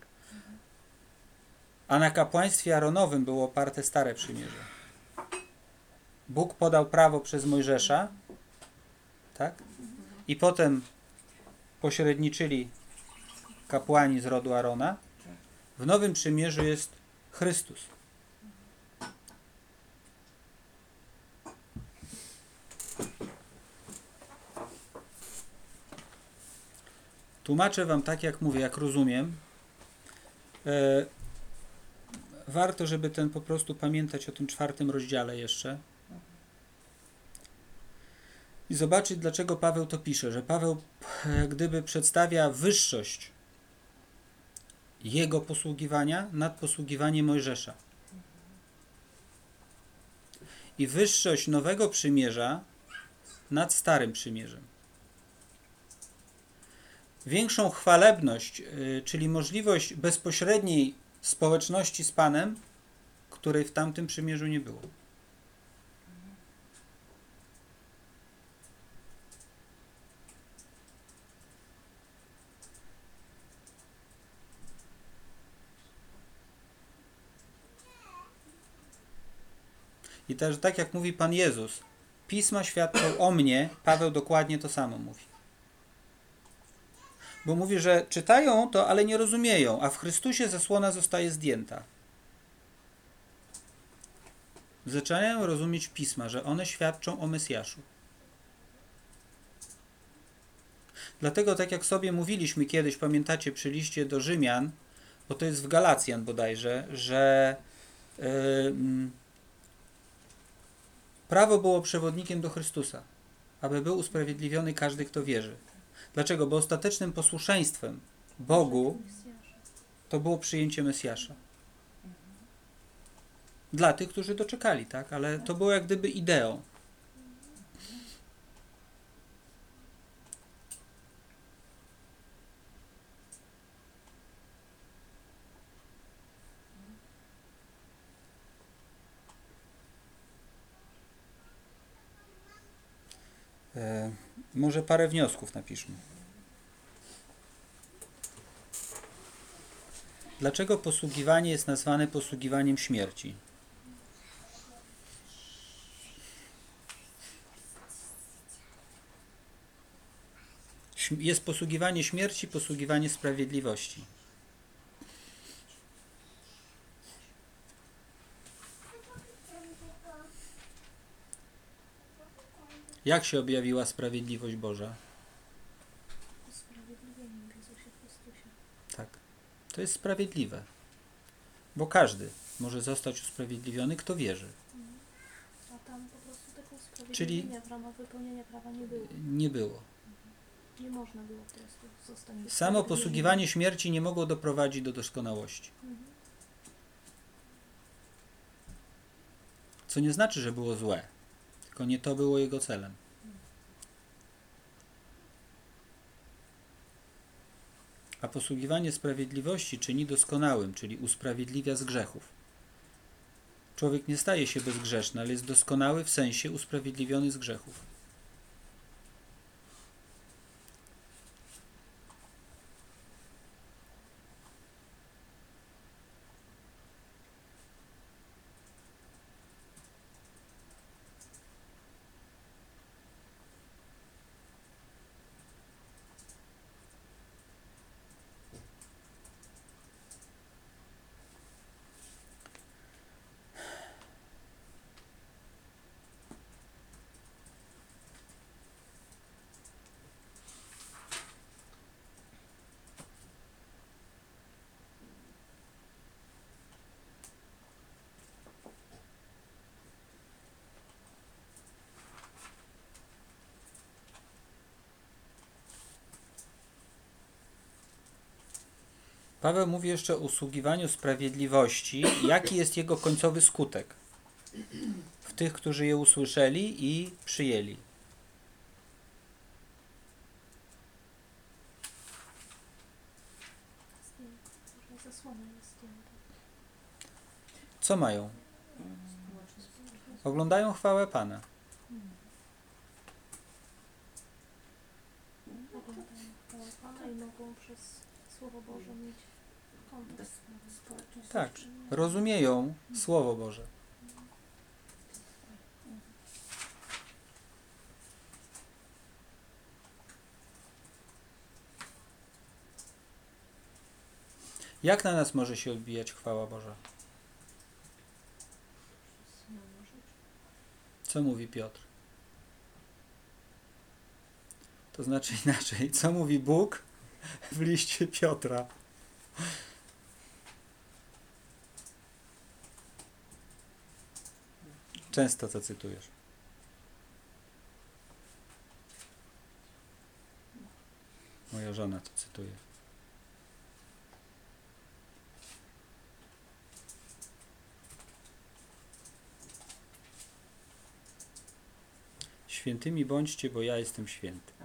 A na kapłaństwie Aaronowym było oparte stare przymierze. Bóg podał prawo przez Mojżesza, tak? I potem pośredniczyli kapłani z rodu Arona. W nowym przymierzu jest Chrystus. Tłumaczę wam tak, jak mówię, jak rozumiem. E, warto, żeby ten po prostu pamiętać o tym czwartym rozdziale jeszcze. I zobaczyć, dlaczego Paweł to pisze, że Paweł jak gdyby przedstawia wyższość jego posługiwania nad posługiwaniem Mojżesza. I wyższość nowego przymierza nad starym przymierzem. Większą chwalebność, yy, czyli możliwość bezpośredniej społeczności z Panem, której w tamtym przymierzu nie było. I też tak jak mówi Pan Jezus, Pisma świadczą o mnie, Paweł dokładnie to samo mówi. Bo mówi, że czytają to, ale nie rozumieją, a w Chrystusie zasłona zostaje zdjęta. Zaczynają rozumieć Pisma, że one świadczą o Mesjaszu. Dlatego, tak jak sobie mówiliśmy kiedyś, pamiętacie, przy liście do Rzymian, bo to jest w Galacjan bodajże, że yy, prawo było przewodnikiem do Chrystusa, aby był usprawiedliwiony każdy, kto wierzy. Dlaczego? Bo ostatecznym posłuszeństwem Bogu to było przyjęcie Mesjasza. Dla tych, którzy doczekali, tak? Ale to było jak gdyby ideą. E, może parę wniosków napiszmy. Dlaczego posługiwanie jest nazwane posługiwaniem śmierci? Śm- Jest posługiwanie śmierci, posługiwanie sprawiedliwości. Jak się objawiła sprawiedliwość Boża? Usprawiedliwieniem w Jezusie Chrystusie. Tak. To jest sprawiedliwe. Bo każdy może zostać usprawiedliwiony, kto wierzy. A tam po prostu tego usprawiedliwienia w ramach wypełnienia prawa nie było. Nie było. Nie można było po prostu zostać Samo usprawiedliwionym. posługiwanie śmierci nie mogło doprowadzić do doskonałości. Mhm. Co nie znaczy, że było złe. Tylko nie to było jego celem. A posługiwanie sprawiedliwości czyni doskonałym, czyli usprawiedliwia z grzechów. Człowiek nie staje się bezgrzeszny, ale jest doskonały w sensie usprawiedliwiony z grzechów. Paweł mówi jeszcze o usługiwaniu sprawiedliwości. Jaki jest jego końcowy skutek w tych, którzy je usłyszeli i przyjęli? Że zasłona jest zdjęta. Co mają? Oglądają chwałę Pana. Oglądają chwałę Pana i mogą przez Słowo Boże mieć kontakt. Bez społeczności. Tak, rozumieją Słowo Boże. Jak na nas może się odbijać chwała Boża? Co mówi Piotr? To znaczy inaczej, co mówi Bóg w liście Piotra? Często to cytujesz. Moja żona to cytuje. Świętymi bądźcie, bo ja jestem święty.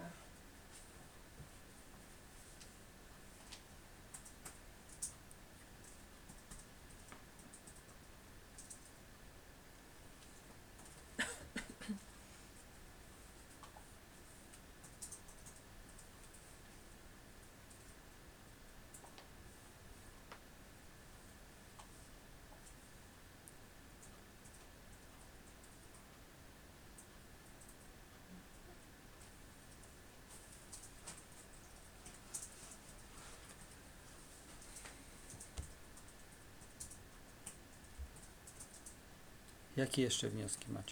Jakie jeszcze wnioski macie?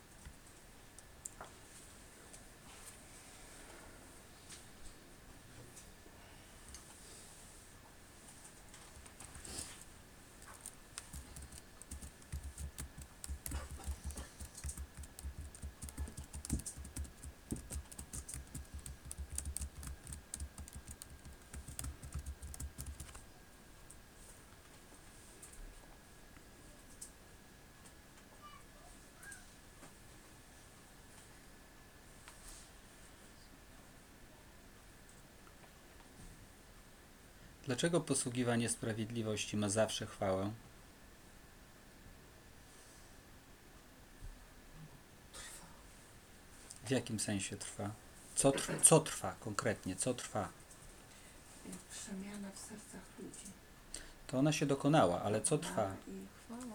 Dlaczego posługiwanie sprawiedliwości ma zawsze chwałę? W jakim sensie trwa? Co, tr co trwa konkretnie? Co trwa? Przemiana w sercach ludzi. To ona się dokonała, ale co trwa? I chwała.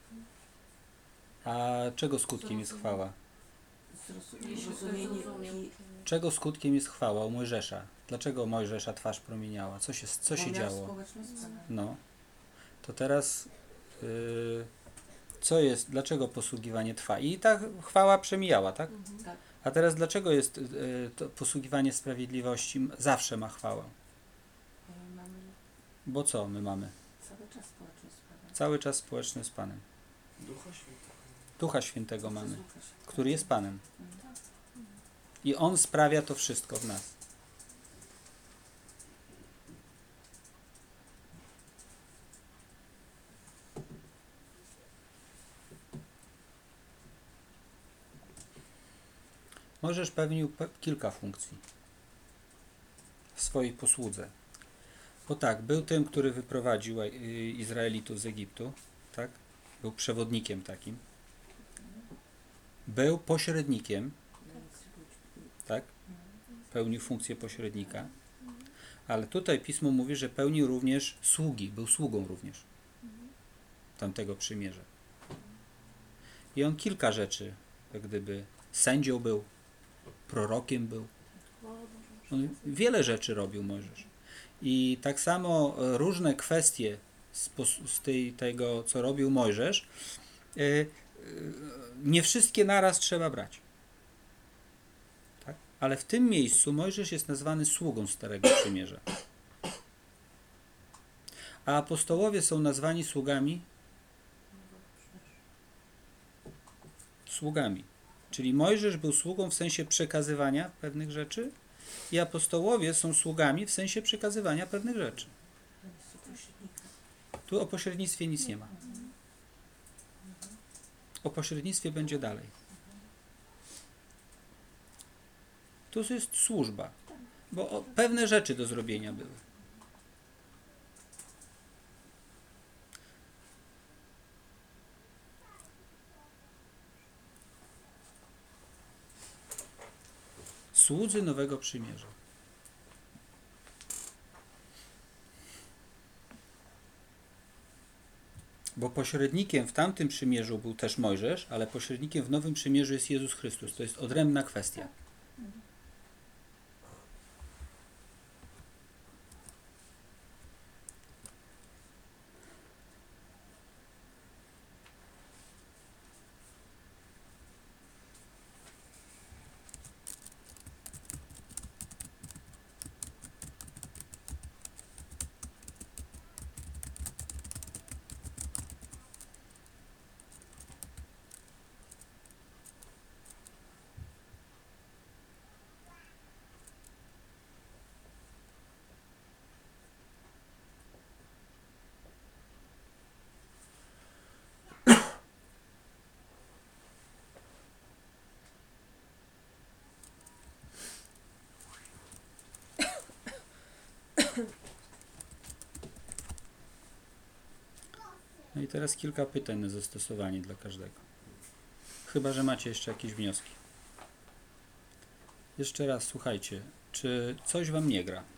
A czego skutkiem jest chwała? Zrozumienie, Zrozumienie zrozumienie i Czego skutkiem jest chwała u Mojżesza? Dlaczego Mojżesza twarz promieniała? Co się, co się bo miał działo? społeczność z Panem. No. To teraz yy, co jest, dlaczego posługiwanie trwa? I ta chwała przemijała, tak? Mhm. Tak. A teraz dlaczego jest yy, to posługiwanie sprawiedliwości m- zawsze ma chwałę? Bo mamy Bo co my mamy? cały czas społeczność z Panem. Cały czas społeczny z Panem. Ducha Świętego. Ducha Świętego mamy, Przez Ducha Świętego. który jest Panem. Mhm. I On sprawia to wszystko w nas. Możesz pełnił pe kilka funkcji w swojej posłudze. Bo tak, był tym, który wyprowadził y, Izraelitów z Egiptu, tak? Był przewodnikiem takim. Był pośrednikiem, tak? Pełnił funkcję pośrednika. Ale tutaj Pismo mówi, że pełnił również sługi, był sługą również tamtego przymierza. I on kilka rzeczy, jak gdyby sędzią był, prorokiem był. On wiele rzeczy robił Mojżesz. I tak samo e, różne kwestie z, pos- z tej, tego, co robił Mojżesz, e, e, nie wszystkie naraz trzeba brać. Tak? Ale w tym miejscu Mojżesz jest nazwany sługą Starego Przymierza. A apostołowie są nazwani sługami? Sługami. Czyli Mojżesz był sługą w sensie przekazywania pewnych rzeczy i apostołowie są sługami w sensie przekazywania pewnych rzeczy. Tu o pośrednictwie nic nie ma. O pośrednictwie będzie dalej. Tu jest służba, bo o, pewne rzeczy do zrobienia były. Słudzy Nowego Przymierza. Bo pośrednikiem w tamtym przymierzu był też Mojżesz, ale pośrednikiem w Nowym Przymierzu jest Jezus Chrystus. To jest odrębna kwestia. No i teraz kilka pytań na zastosowanie dla każdego. Chyba że macie jeszcze jakieś wnioski. Jeszcze raz słuchajcie, czy coś wam nie gra?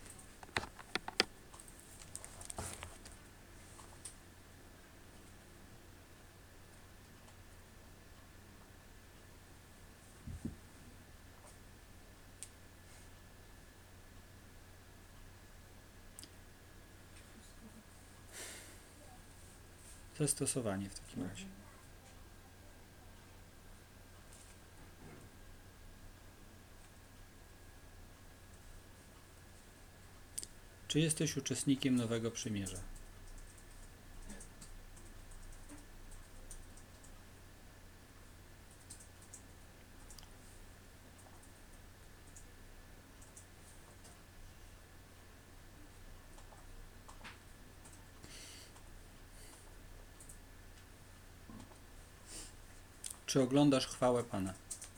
Zastosowanie w takim razie. Czy jesteś uczestnikiem Nowego Przymierza? Czy oglądasz chwałę Pana?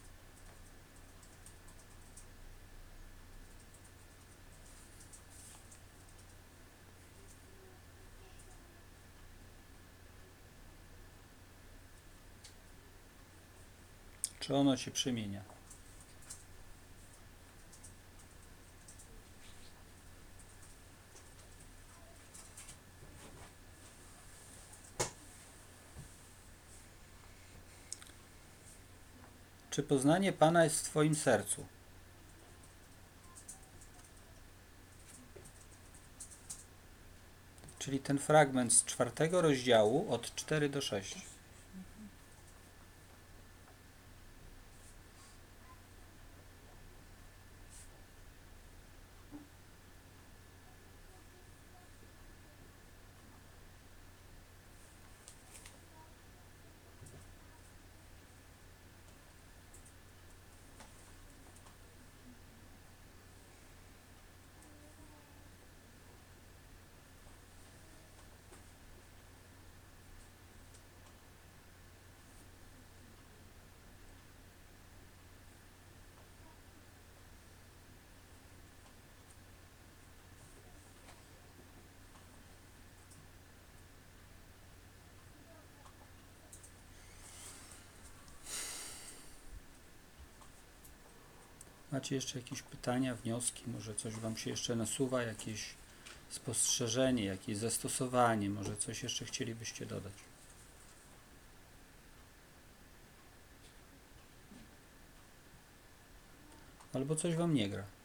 Czy ono Cię przemienia? Czy poznanie Pana jest w Twoim sercu? Czyli ten fragment z czwartego rozdziału od cztery do sześć. Macie jeszcze jakieś pytania, wnioski? Może coś Wam się jeszcze nasuwa, jakieś spostrzeżenie, jakieś zastosowanie? Może coś jeszcze chcielibyście dodać? Albo coś Wam nie gra?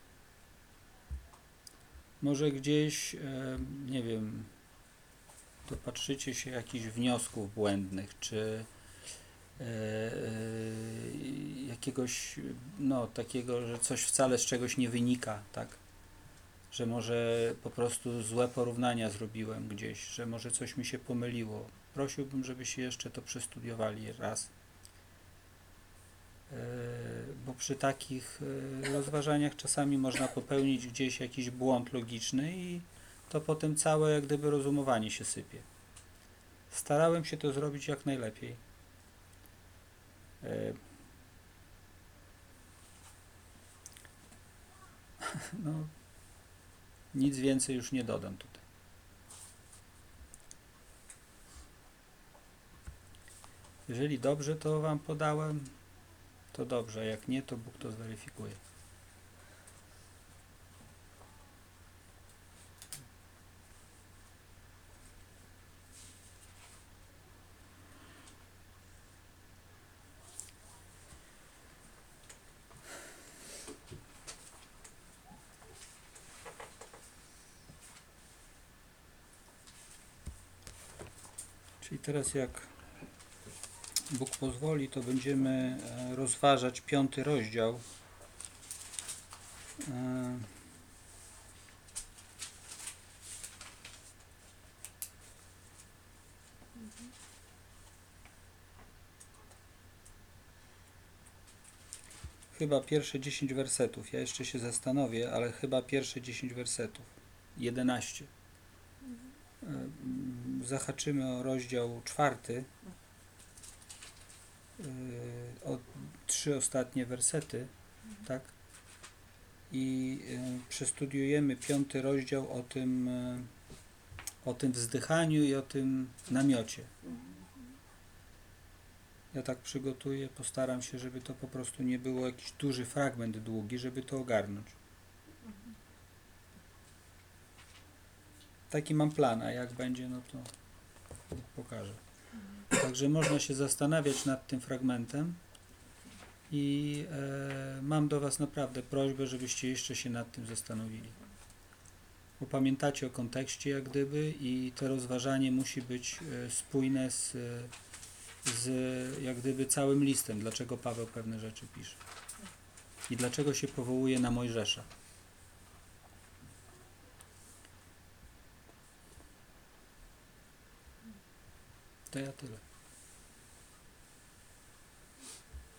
Może gdzieś, e, nie wiem, dopatrzycie się jakichś wniosków błędnych, czy e, e, jakiegoś, no, takiego, że coś wcale z czegoś nie wynika, tak? Że może po prostu złe porównania zrobiłem gdzieś, że może coś mi się pomyliło. Prosiłbym, żebyście jeszcze to przestudiowali raz. E, bo przy takich e, rozważaniach czasami można popełnić gdzieś jakiś błąd logiczny i to potem całe jak gdyby rozumowanie się sypie. Starałem się to zrobić jak najlepiej. E, No, nic więcej już nie dodam tutaj. Jeżeli dobrze to Wam podałem, to dobrze, a jak nie, to Bóg to zweryfikuje. Czyli teraz jak Bóg pozwoli, to będziemy e, rozważać piąty rozdział. E, Chyba pierwsze dziesięć wersetów. Ja jeszcze się zastanowię, ale chyba pierwsze dziesięć wersetów. jedenaście. E, mm, Zahaczymy o rozdział czwarty. E, O trzy ostatnie wersety, tak? I e, przestudiujemy piąty rozdział o tym, e, o tym wzdychaniu i o tym namiocie. Ja tak przygotuję, postaram się, żeby to po prostu nie było jakiś duży fragment długi, żeby to ogarnąć. Taki mam plan, a jak będzie, no to Bóg pokaże. Także można się zastanawiać nad tym fragmentem i e, mam do Was naprawdę prośbę, żebyście jeszcze się nad tym zastanowili. Bo pamiętacie o kontekście jak gdyby i to rozważanie musi być e, spójne z, z jak gdyby całym listem, dlaczego Paweł pewne rzeczy pisze i dlaczego się powołuje na Mojżesza. To ja tyle.